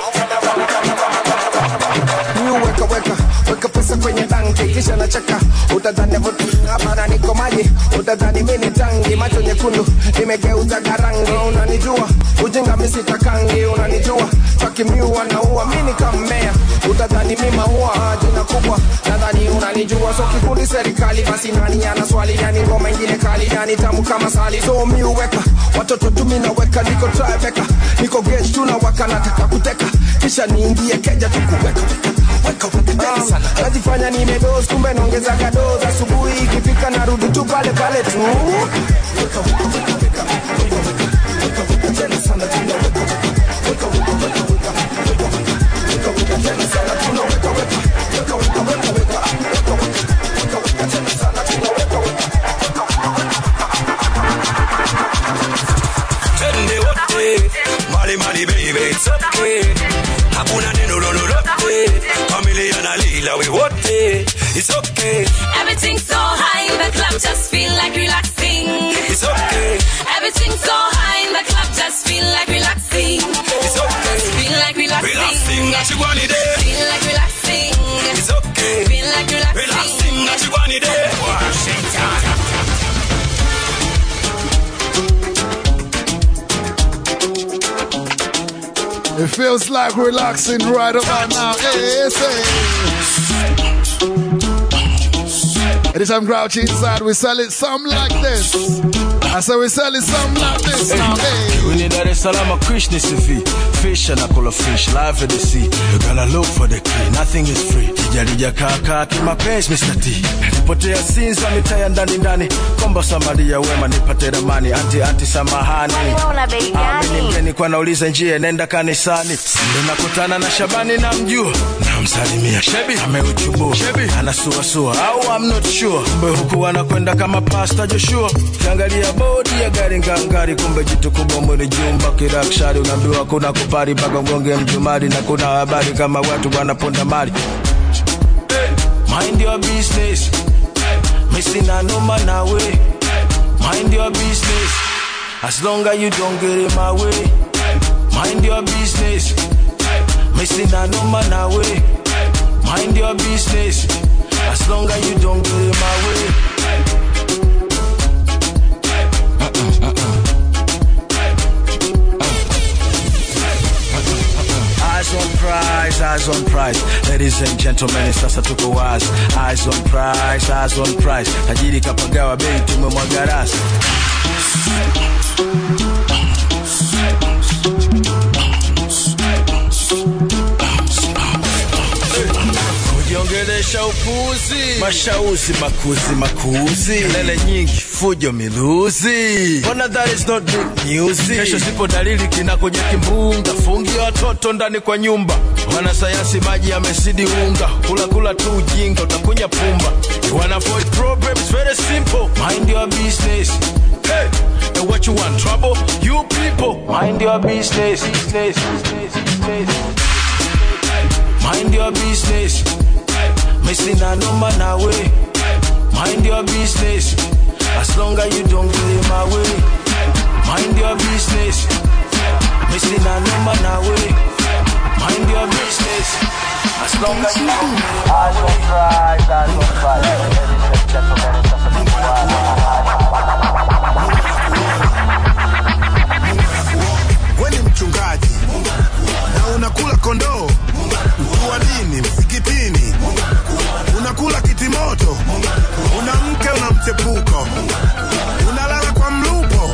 Weka pesa kwenye tanki kisha nacheka. Utadhani vutu hapana niko maji. Utadhani mimi tangi macho nyekundu nimegeuza garangi. Unanijua ujinga mimi sitakangi. Unanijua takimiwa na uwa mimi kamea. Utadhani mimi maua jina kubwa. Nadhani unanijua so kikundi serikali basi nani ana swali yani ngoma nyingine kali yani tamu kama sali. So mimi uweka watoto tumi na weka niko Tribeca. Niko gauge tunawaka nataka kuteka. Kisha niingie keja tukuweka. Najifanya nimedoze kumbe naongeza kadoza. Asubuhi ikifika narudi tu pale tu. Tende wote, mali baby, it's okay. Hakuna neno lolote. Ila we what day, it's okay. Everything's so high in the club, just feel like relaxing. It's okay. Everything's so high in the club, just feel like relaxing. It's okay. Feel like relaxing. Relaxing, that you want it there. Feel like relaxing. It's okay. Feel like relaxing. Relaxing, that you want it there. Washington. It feels like relaxing right about now. Hey, anytime Grouchy inside, we sell it something like this. I say we sell it something like this now. Hey. We need Dar es Salaam Krishna CV. Fish and I call a fish, live in the sea. You gotta look for the key, nothing is free. Kijarija kaka, kimapenzi Mr. T. Potea sinza mitaya ndani ndani. Komba samadi ya wema nipate ramani. Anti samahani. Mimi kwa nauliza njia nenda kanisani. Ndio nakutana na Shabani na mjua. Namsalimia Shebi ameuchubua. Shebi anasua au I'm not sure. Kumbe huku anakwenda kama Pastor Joshua. Kiangalia bodi ya gari ngangari, kumbe jitu kubwa mwili jumba kirakshari. Unaambiwa kuna kupari mpaka mgonge mjumari, na kuna habari kama watu wanaponda mali. Mind your business. Missing a no man away. Mind your business. As long as you don't get in my way. Mind your business. Missing a no man away. Mind your business. As long as you don't get in my way. Eyes on prize. Ladies and gentlemen, sasa tuko wazi. Eyes on prize. Tajiri kapagawa bei tumemwaga rasi. Kujiongelesha upuzi, mashauzi makuzi, lele nyingi fujo miluzi. Bona that is not good news. Kesho sipo dalili kinakuja kimbunga. Fungi watoto ndani kwa nyumba. Wanasayansi maji yamesidi unga. Kula tu ujinga utakunya pumba. You wanna avoid problems, very simple. Mind your business. Hey, and what you want, trouble? You people, mind your business. Mind your business. Missing a no man away. Mind your business. As long as you don't get in my way. Mind your business. Missing a no man away. Mind your business. As long as you don't get in my way. Eyes on prize. Ladies and gentlemen, it's just a big Wewe ni mchungaji na unakula kondoo. Mtu wa dini msikitini. Unakula kitimoto. Una mke una mchepuko. Unalala kwa mlupo.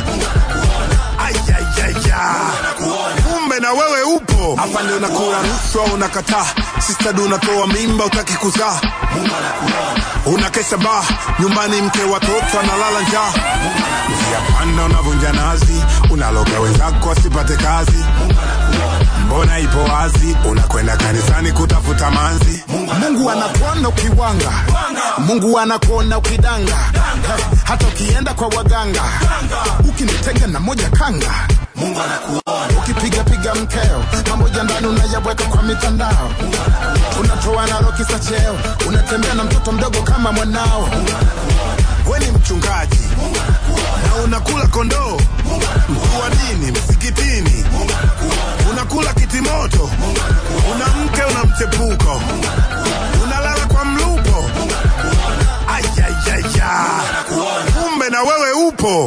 Kumbe na wewe upo. Hapa ndio unakula rushwa unakataa. Sister du unatoa mimba utaki kuzaa. Unakesha ba nyumbani mke watoto analala njaa. Unapanda unavunja nazi. Unaloga wenzako wasipate kazi. Mbona ipo wazi. Unakwenda kanisani kutafuta manzi. Mungu anakuona ukiwanga. Mungu anakuona ukidanga. Hata ukienda kwa waganga. Ukinitega na moja kanga. Mungu anakuona. Ukipiga mkeo. Pamoja ndani unayaweka kwa mitandao. Unatoa na roki za cheo. Unatembea na mtoto mdogo kama mwanao. Wewe ni mchungaji na unakula kondoo. Mtu wa dini msikitini. Unakula kitimoto. Una mke una mchepuko. Unalala kwa mlupo. Kumbe na wewe upo.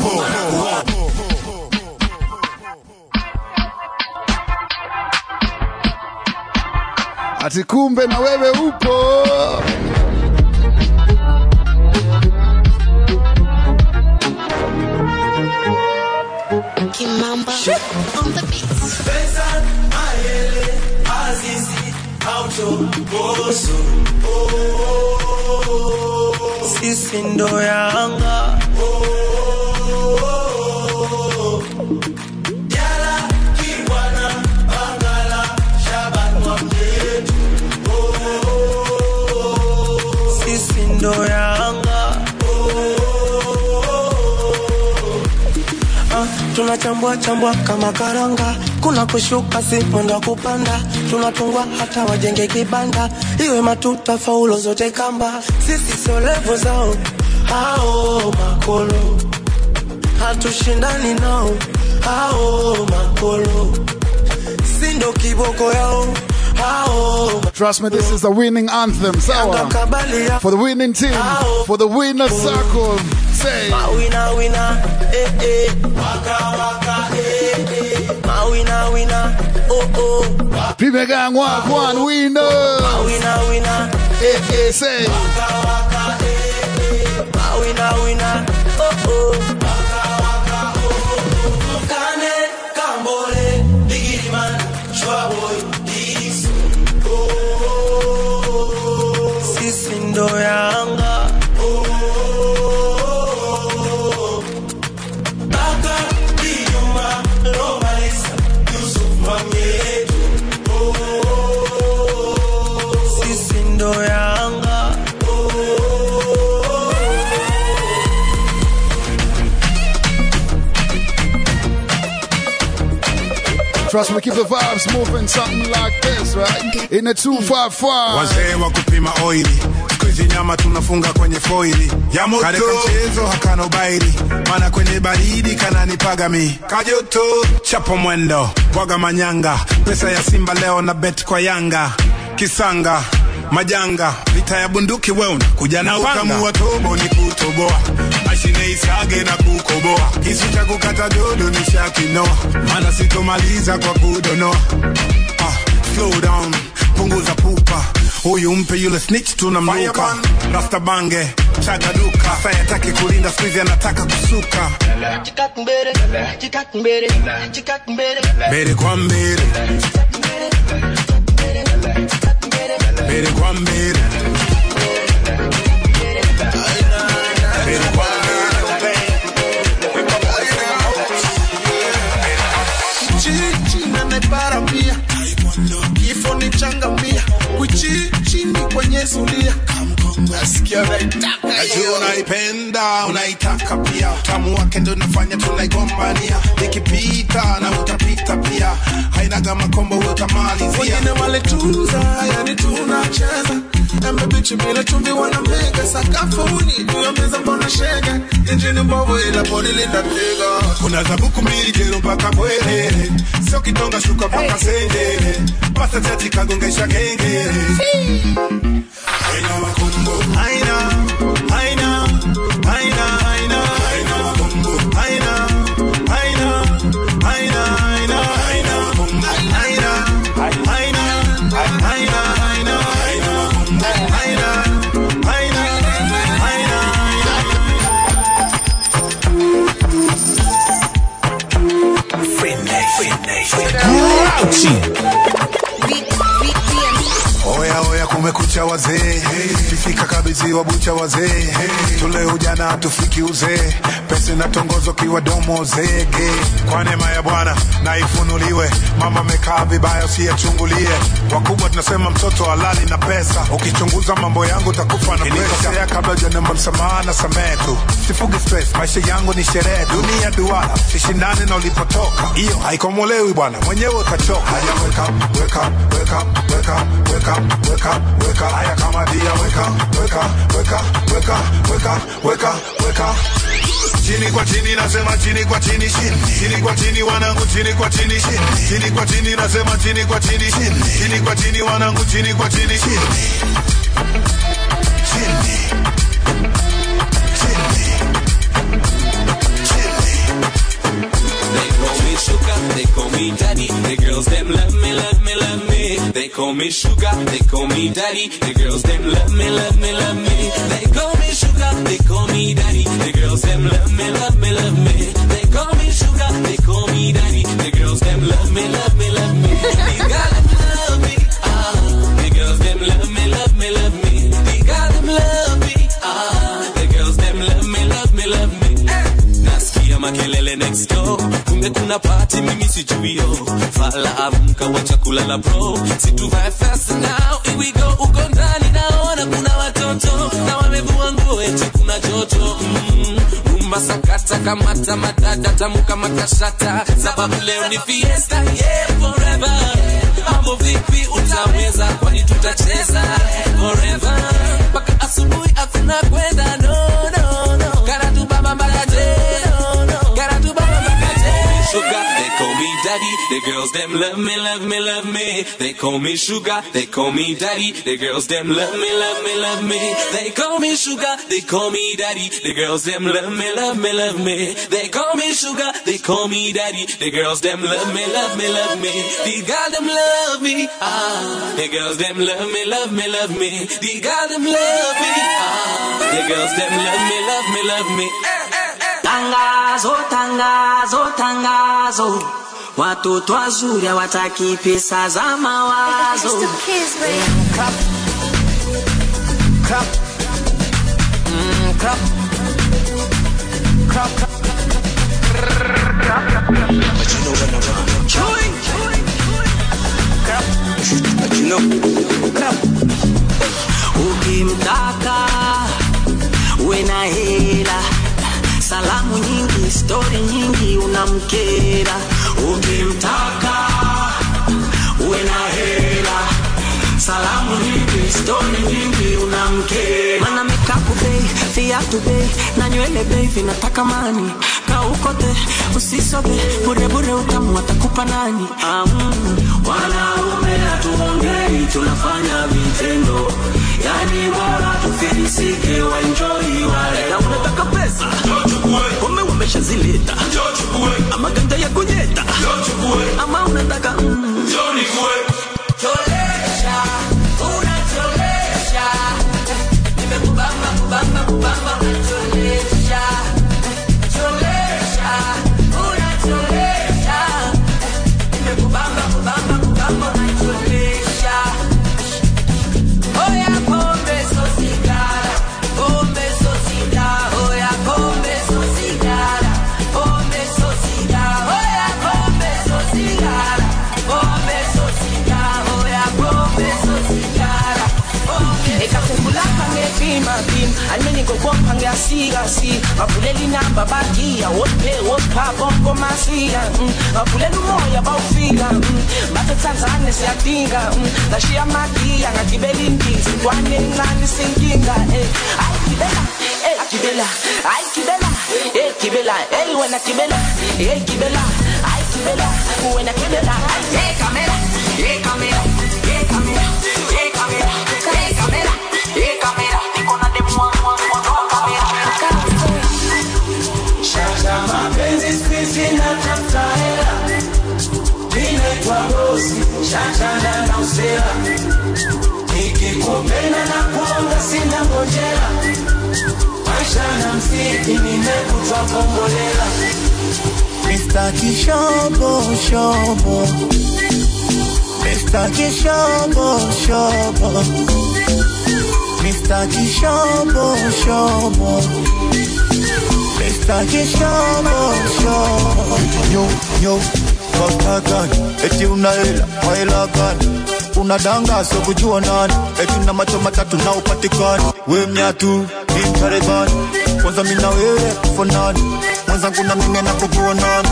Ati kumbe na wewe upo. Kimamba on the beats. Pesa, Mayele, Azizi, Auto, Boso. Sisi ndo Yanga. Jala, Kibwana, Bangala, Shaban Mwamjetu. Sisi ndo Yanga. tunachambua chambua kama karanga, kuna kushuka si mwendo kupanda, tunatungwa hata wajenge kibanda, iwe matuta faulo zote kamba, sisi sio level zao, hao makolo, hatushindani nao, hao makolo, sindo kiboko yao. Trust me, this is a winning anthem. Sawa. For the winning team, for the winner circle. Say, ma winner, winner, eh eh. Waka waka, eh eh. Ma winner, winner, oh oh. Premier Gang walk one winner. Ma winner, winner, eh eh. Say, waka waka, eh eh. Ma winner, winner, oh oh. Waka waka, oh oh. Kane, Kambole, Biggie Man, Chua Boy. Ndo yanga Baka Diyuma Lomalisa Yusuf Mamietu Sisi ndo yanga Trust me, keep the vibes moving, something like this, right? In the 255. Wazee wa kupima oili, squeeze nyama tunafunga kwenye foili. Ya moto, kale kamchezo hakano bairi, mana kwenye baridi kananipaga mi. Kajoto, chapo mwendo, waga manyanga, pesa ya Simba leo na bet kwa Yanga. Kisanga, majanga, vita ya bunduki weuna, kuja na ukamu wa tobo ni kutoboa. Mashine isage na kukoboa, kisu cha kukata dodo ni shakinoa, mana sitomaliza kwa kudonoa. Slow down, punguza pupa, huyu mpe yule snitch tunamluka. Rasta bange, chaga duka, saya taki kulinda squeeze anataka kusuka. Chikak mbere, chikak mbere, chikak mbere. Mbere kwa mbere, mbere kwa mbere. Para pia kifo ni changamia kuchini kwenye zulia nasikia unaitaka hiyo unaipenda unaitaka pia utamu wake ndo nafanya tunaigombania nikipita na utapita pia haina kama kombo utamalizia wengine wale tunza yani tunacheza embe bichi bila chumvi wana mega sakafuni juu meza mbona shega injini mbovu ila bodi linatega kuna zabuku mbili jero mpaka kwele sio kitonga shuka mpaka sendele pasa tati kagongesha gengele haina makumbo haina haina haina haina haina makumbo haina haina haina haina haina makumbo haina haina haina haina haina makumbo haina haina haina Oya oya kumekucha wazee Fifika kabizi wabucha wazee Tule ujana tufiki uzee Pesi na tongozo kiwa domo zege Kwa neema ya Bwana na ifunuliwe Mama mekaa vibaya usiyachungulie Wakubwa tunasema mtoto halali na pesa Ukichunguza mambo yangu takufa na presha Inikosea kabla janemba msamaha na samehe tu Sifugi stress, maisha yangu ni sherehe Dunia duara, sishindane na ulipotoka Iyo haikomolewi bwana, mwenyewe utachoka Haya wake up, wake up, wake up, wake up, wake up, wake up, wake up Haya kama dia wake up, wake up, wake up, wake up, wake up, wake up, wake up Chini kwa chini nasema chini kwa chini chini Chini kwa chini wanangu chini kwa chini chini Chini kwa chini nasema chini kwa chini chini Chini kwa chini wanangu chini kwa chini chini Chini They call me sugar, they call me daddy. The girls them love me, love me, love me. They call me sugar, they call me daddy. The girls them love me, love me, love me. They call me sugar, they call me daddy. The girls them love me, love me, love me. They call me sugar, they call me daddy. The girls them love me, love me, love me. They got them love me, the girls them love me, love me, love me. They got them love me, the girls them love me, love me, love me. Nasikia makelele next door Kumbe kuna party mimi sijuio Fala amka wacha kulala bro Situvae fast now Here we go uko ndani naona kuna watoto Na wamevua nguo eti kuna joto masakata kamata matata tamuka makashata sababu leo ni fiesta yeah forever mambo vipi utaweza kwani tutacheza forever paka asubuhi afuna kwenda no gotta do baba mbagate no gotta do baba mbagate sugar they call me daddy the girls them love me they call me sugar they call me daddy the girls them love me they call me sugar they call me daddy the girls them love me they call me sugar they call me daddy the girls them love me the girls them love me the girls them love me the girls them love me the girls them love me tangazo watoto wazuri hawataki pesa za mawazo Crap. But you know when I'm around. Crap. But you know. Crap. Ukimtaka uwe na hela, salamu nyingi, story nyingi unamkera. Ukimtaka uwe na hela, salamu nyingi, story nyingi unamkera. Mana makeup bei, viatu bei, na nywele bei vinataka mani. Kaukote usisoge, bure utamu atakupa nani. Wanaume hatuongei, tunafanya vitendo. Yani bora tufilisike wa enjoy wale. Na unataka pesa? Ume umeshazileta. Ama ganda ya kunyeta. Ama unataka Cholesha, unacholesha. Nimekubamba unacholesha. Cholesha, unacholesha. Nimekubamba unacholesha. Oya pombe so sigara, pombe so sigara. Oya pombe so sigara, pombe so sigara. Oya pombe so sigara, pombe so sigara. Oya pombe so sigara. Ekakumulaka ngepima almeni ngokopha ngiyasiga si bavuleli namba bagiya wopha bonke masiya bavuleli umoya bawufika bathe Tanzania siyadinga ngashiya magiya ngagibela indizi ntwane encane sinkinga gibela wena gibela wena gibela kamera nikona demu wangu Shasha mapenzi squeeze na tafuta hela. Ninaitwa bosi, shasha na usela. Nikikupenda na kuonga sina ngojera. Maisha na mziki nimekutwa kombolela. Mr. Kishobo. Mr. Kishobo. Mr. Kishobo. Mr. Kishobo. Yo, kaka gani? Eti una hela, hela gani? Unadanga so kujua nani? Eti na macho matatu na upatikani. We mnyatu, ni mtarebani. Kwanza mimi na wewe kufanani. Mwanzangu na mimi na kujua nani?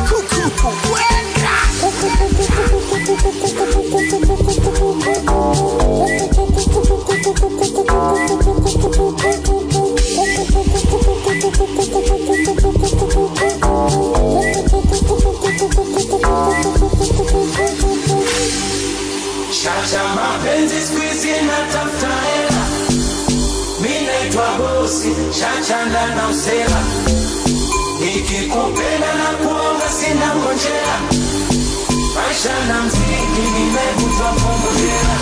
Shasha mapenzi squeeze na tafuta hela. Mimi naitwa bosi, shasha na usela. Nikikupenda na kuonga sina ngojera. Maisha na mziki nimekutwa kombolela.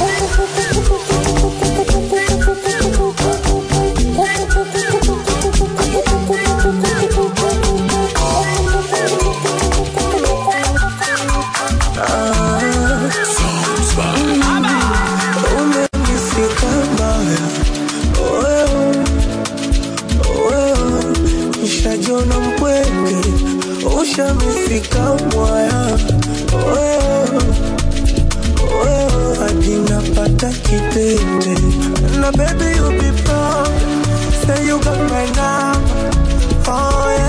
Nishajona mpweke, ushamifika mwaya. Hadi napata kitete. Na baby you be proud, say you got my number. Oh yeah.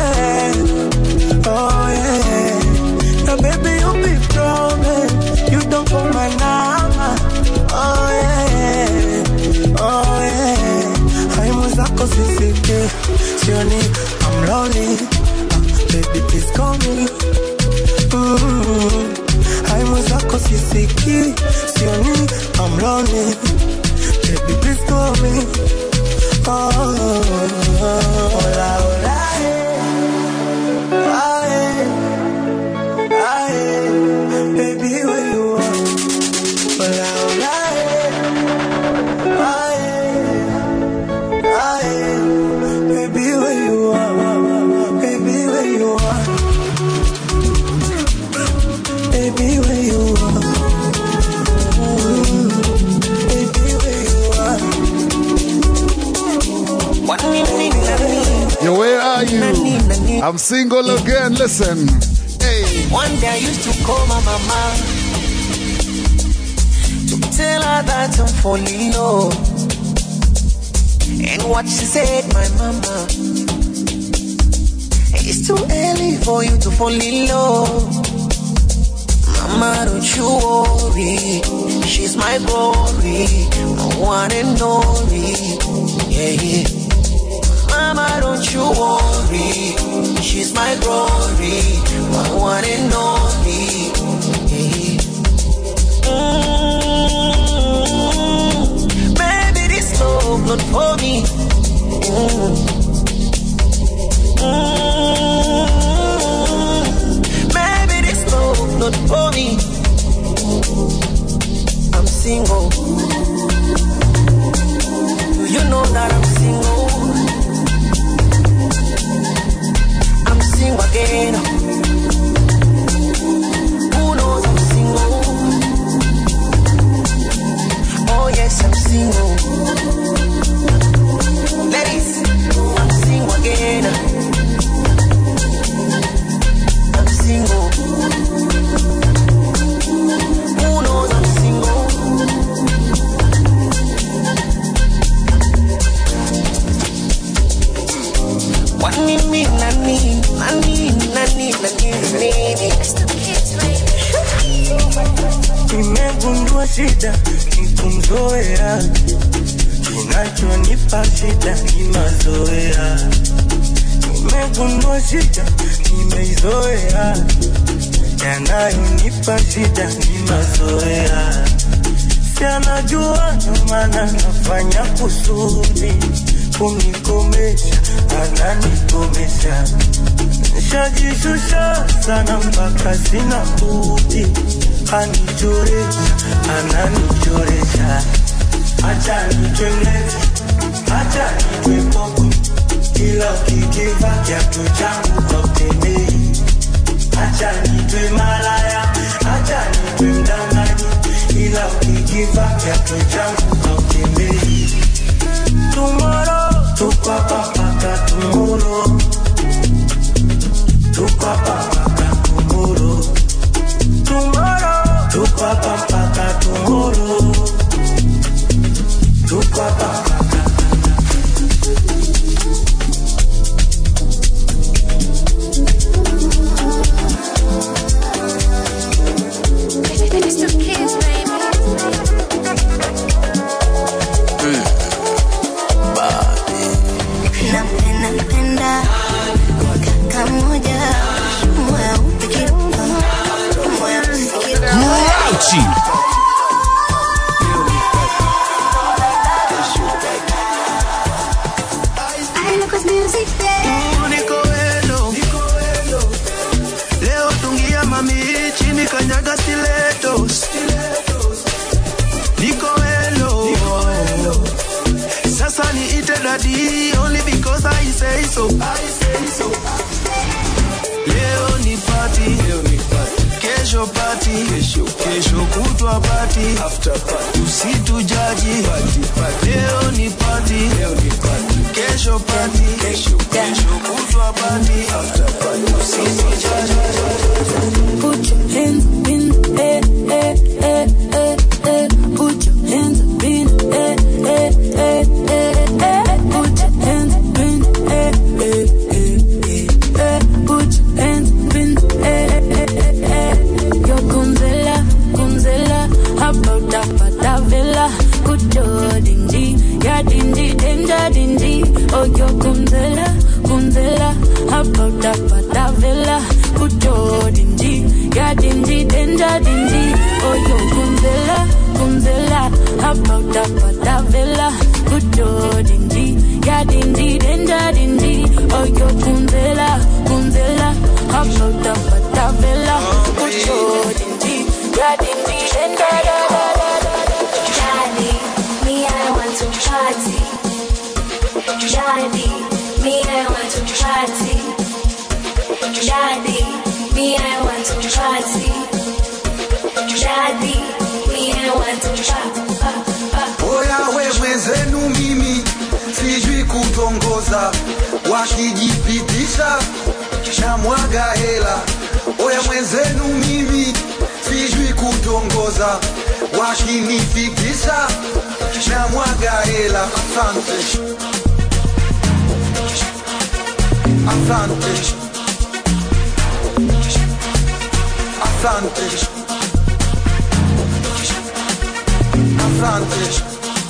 baby please call me. Hai mwenzako sisiki, sioni, I'm lonely. Baby please call me. Hola, hola, baby where you are. Hola, hola, baby where you are. Baby where you are. Baby where you are. Baby where you are. Yo, where are you? I'm single again, listen. Hey. One day I used to call my mama to tell her that I'm falling low. And what she said, my mama, it's too early for you to fall in love. Mama, don't you worry, she's my glory, my one and only. Yeah, yeah. Mama, don't you worry, she's my glory, my one and only. Yeah. Baby, this love not for me. Baby, this love not for me. I'm single. Do you know that I'm single? I'm single again. Who knows I'm single? Oh yes, I'm single. Ladies, I'm single again. I'm single. Who knows I'm single? What me mean, nani. Nimegundua shida ni kumzoea, kinachonipa shida ni mazoea. Nimegundua shida nimeizoea, yanayonipa shida ni mazoea. Si anajua ndo maana nafanya kusudi kunikomesha, ananikomesha. Nishajishusha sana mpaka sina budi, anichoresha, ananichoresha. Acha nitwe mlezi, acha nitwe poko, ila ukikiva kiatu changu hautembei. Acha nitwe malaya, acha nitwe mdanganyi, ila ukikiva kiatu changu hautembei. Tomorrow, tukwapapaka tomorrow. Tukwapapaka tomorrow. Tomorrow, tukwapapaka tomorrow. Tukwapapaka. It's the kids, baby. Napenda kaka moja mweupe kidogo, mweusi kidogo. Grouchy. I look at music there. Niko wendo. Leo tungia mami chini kanyaga stilettos. Niko wendo. Sasa niite daddy only because I say so. Leo ni party, kesho party, kesho kutwa party, usitujaji. Leo ni party, kesho party, kesho kutwa party, usitujaji. Put your hands up in the air, air, air, air, air. Put your hands up in the air, air, air, air, air. Put your hands up in the air, air, air, air. Put your hands up in the air, air, air. Yo Gonzela, about that patavela. Good yo dingy, ya dingy, danger dingy. Oh yo Gonzela, about that patavela. Yeah, dingy, danger, dingy. Oh, yo, Gunzilla, Gunzilla. How about that villa? Good oh, dingy. Yeah, dingy, danger, dingy. Oh, yo, Gunzilla, Gunzilla. How about that villa? Good oh, dingy. Yeah, dingy, danger, Daddy, me, I want to party. Daddy, me, I want to party. Daddy, me, I want to party. Daddy, me, I want to party. Oya wewe zenu mimi sijui kutongoza, wakijipitisha na mwaga hela. Oya mwenzenu mimi sijui kutongoza, wakinifikisha na mwaga hela. Asante, asante, asante, asante.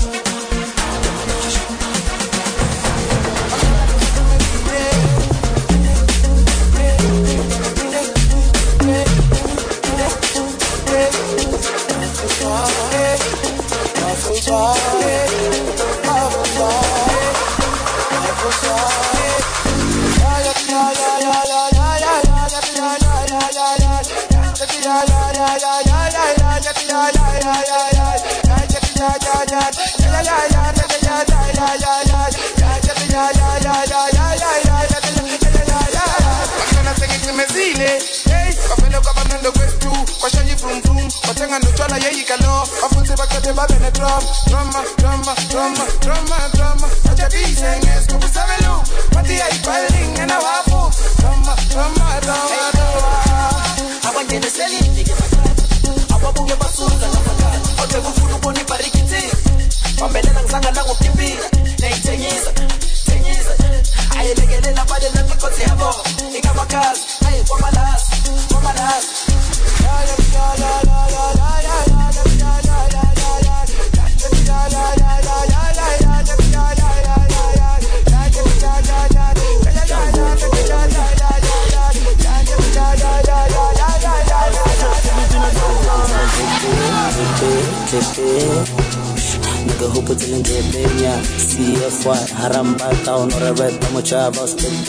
Chavo,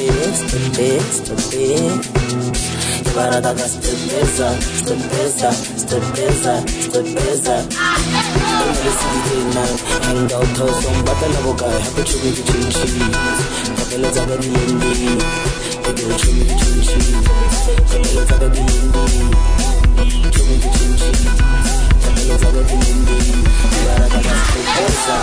Baradaga, stepeza. Hang out, toast on battle of a have a chili between cheese. Capellas are the indie. They do chili between cheese. Capellas are the indie. Chili between cheese. Capellas are the indie. Baradaga, stepeza.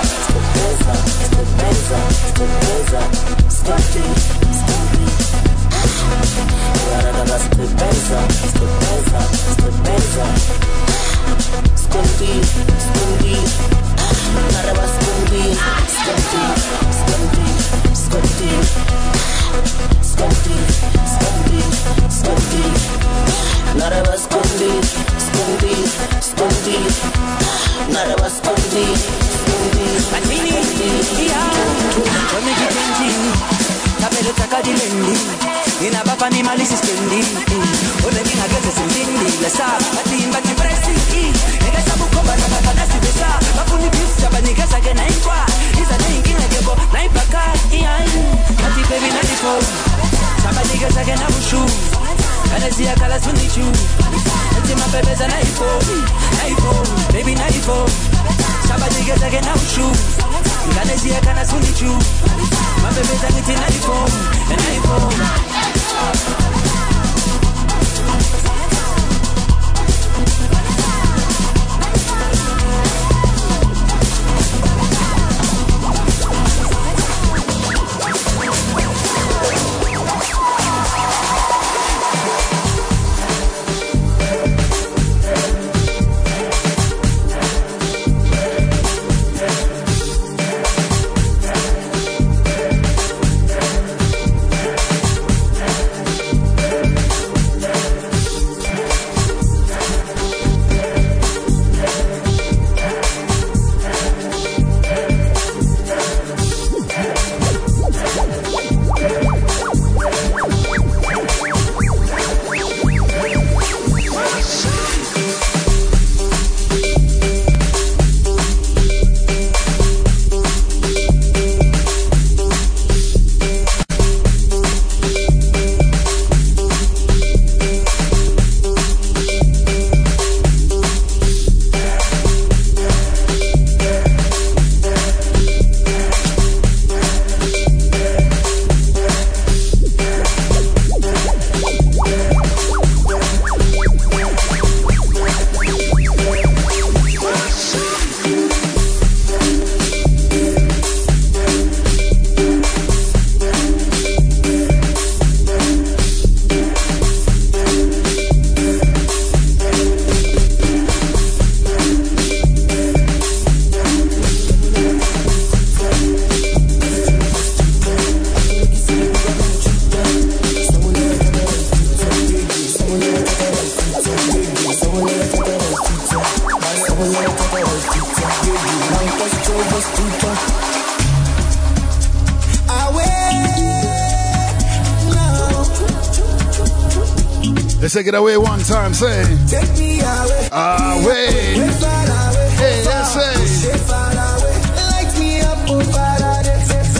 Let's take it away one time, say. Take me away. Away. Far away. Hey, yes, say. Far away. Light me up, oh, far away.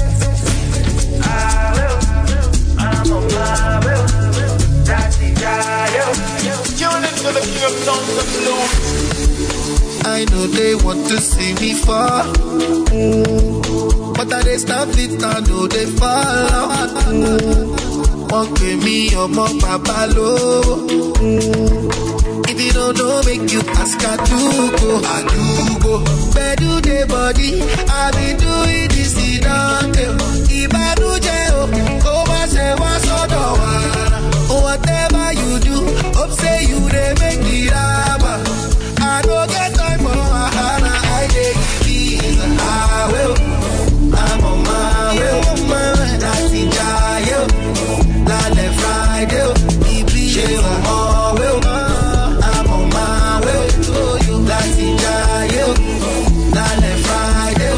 I'm on my will. That's the guy. Tune into the king of songs of blues. I know they want to see me fall. But I they stop it, I know they fall. Walk with me, I'm on Papa Low. If you don't know, make you ask I do go. Where do they body? I be doing this in if I do jail, over say what's on whatever you do, hope say you they make the rubber. I don't get time for I take it. I will. I'm on my way. That's the giant. Lale Friday, EPA on will. I'm on my way to you. That's the giant. Lale Friday.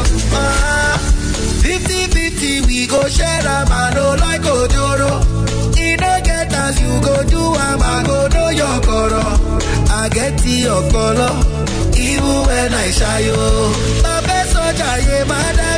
50-50 we go share a man like Ojoro. You don't get as you go do I go do your coro. I get to your color, even when I shy you. My best soldier, yeah, my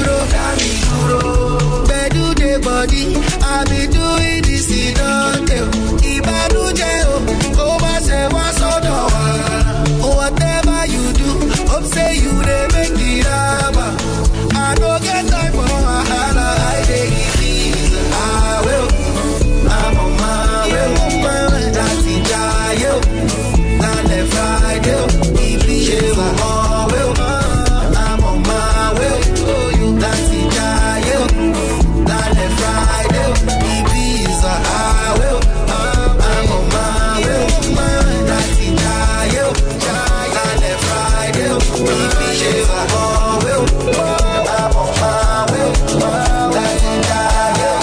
duro. Where do the body? I be doing this in if I do jail, over say what's on whatever you do, hope say you they make the rubber. I don't get time for I take it. I will. I'm on my way. That's the giant. Lale Friday, EPA on will. I'm on my way to you. That's the giant. Lale Friday, EPA I will. I'm on my way. That's the giant. Lale Friday, EPA on will. I'm on my way. That's the giant.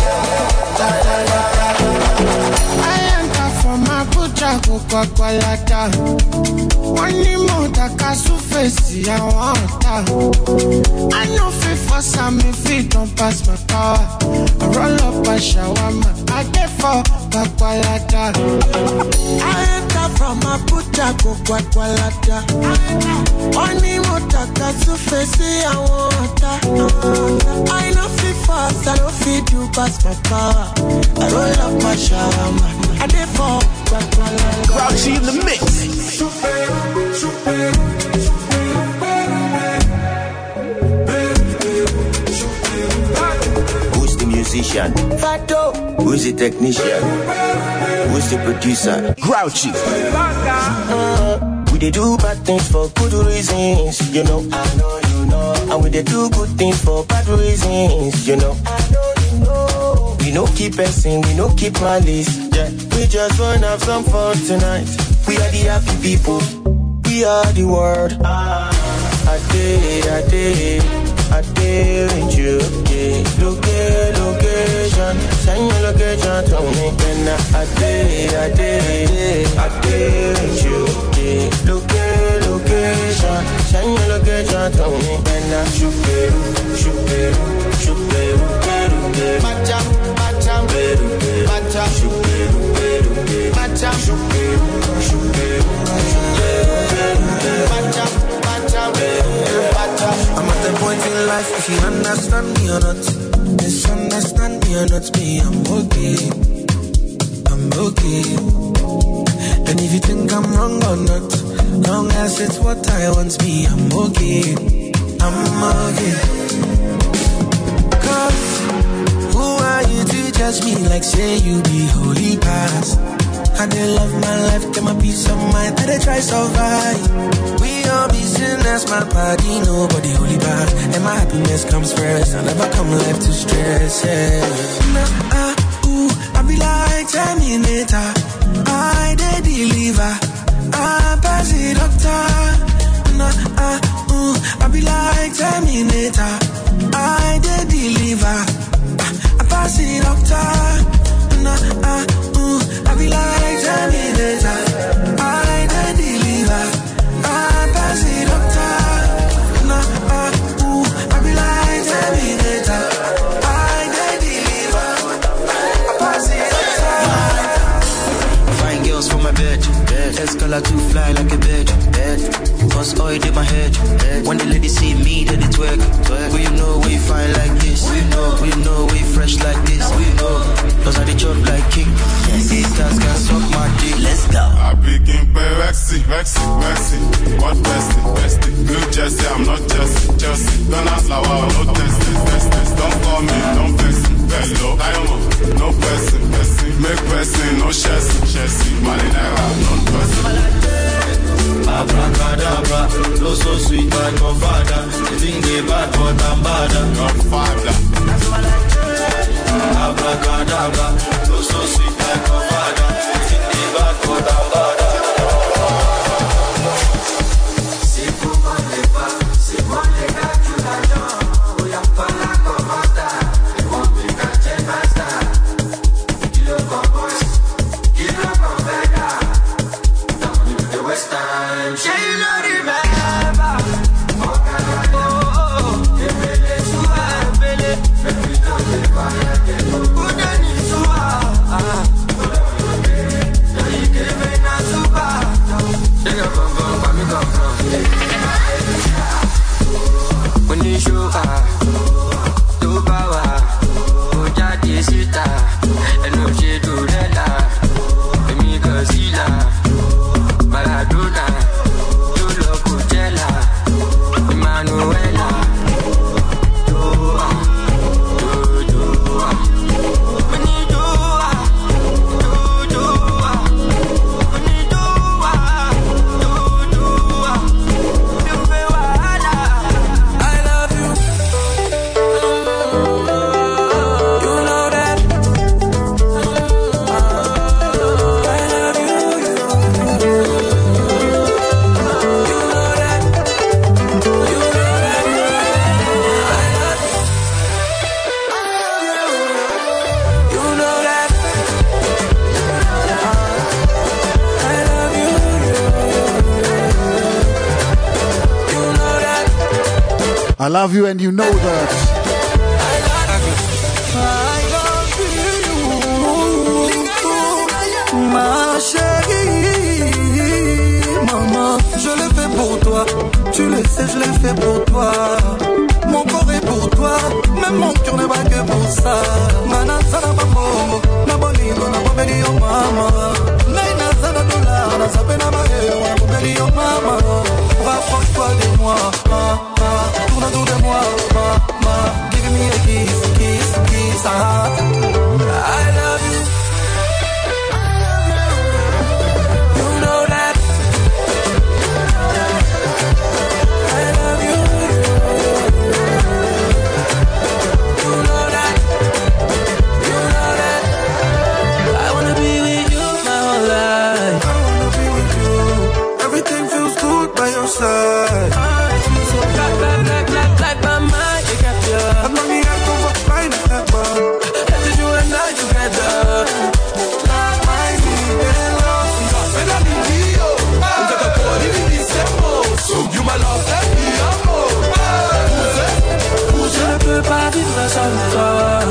I enter from my butcher, go kwalata. Money more that casu face, I want that. I know fit for some, if it don't pass my power. I roll up a shawarma, I get for kwalata. I enter from my butcher, go kwalata. Money more that casu face, I want that. I know fit for, I don't fit to pass my power. I roll up my shawarma, I get for kwalata. Grouchy in the mix. Who's the musician? Fato. Who's the technician? Who's the producer? Grouchy. We they do bad things for good reasons, you know. I know you know. And we they do good things for bad reasons, you know. I know you know. We no keep passing, we no keep malice. Yeah, we just wanna have some fun tonight. We are the happy people. We are the world. I dare with you. Yeah. Location. Send your location to me. And I dare with you. Yeah. Location. Send your location to me. And I shoot. I'm at the point in life, if you understand me or not, misunderstand me or not, me, I'm okay. And if you think I'm wrong or not, long as it's what I want, me, I'm okay. Cause who are you to judge me like say you be holy past? I did love my life, get my peace of mind, I did try survive. We all be sinners, my body, nobody holy bad. And my happiness comes first, I never come life to stress, yeah. I be like Terminator, I did deliver, I pass it doctor. I be like Terminator, I did deliver, I pass it doctor. I be like Terminator, I did deliver, I pass it doctor. I be like Terminator, I did deliver, I pass it doctor. Fine girl I too fly like a bird. Cause oil in my head. When the ladies see me, they twerk. Will you know we fine like this? Will you know we fresh like this? Will you know? Cause I dey chop like king. These guys can suck my dick. Let's go. I begin by Vexy. What bestie? Good Jesse, I'm not Chelsea. Don't ask la wow, no testing. Don't call me, don't vex me. Hello, Diamond, no person. Make person, no chassis. Marinara, no person. Abracadabra, no so sweet but Godfather. You think they bad but I'm badder. Godfather. Abracadabra, no so sweet but Godfather. You think they bad but I'm badder. C'est moi les gars qui l'adore. Oh y'a pas la commanda. They want me catch my star. Kilo boys, kilo bega. The West Time. She not remember. I love you and you know that. Ma chérie, maman, je l'ai fait pour toi. Tu le sais, je l'ai fait pour toi. Mon corps est pour toi, même mon cœur n'est pas que pour ça. Mana sana maman, na bonito, na bobeli yo mama. Naina sana dollar, na sape na mahewa, bobeli yo mama. Rapproche-toi de moi, tourne autour de moi, give me a kiss, I love you. Side. I feel so black my mind, you got ya. I'm not me, I go for fine forever. After you and I together, like my love. When I need you, I'm gonna call you in December. So you my love, let me up. Je ne peux pas vivre sans toi.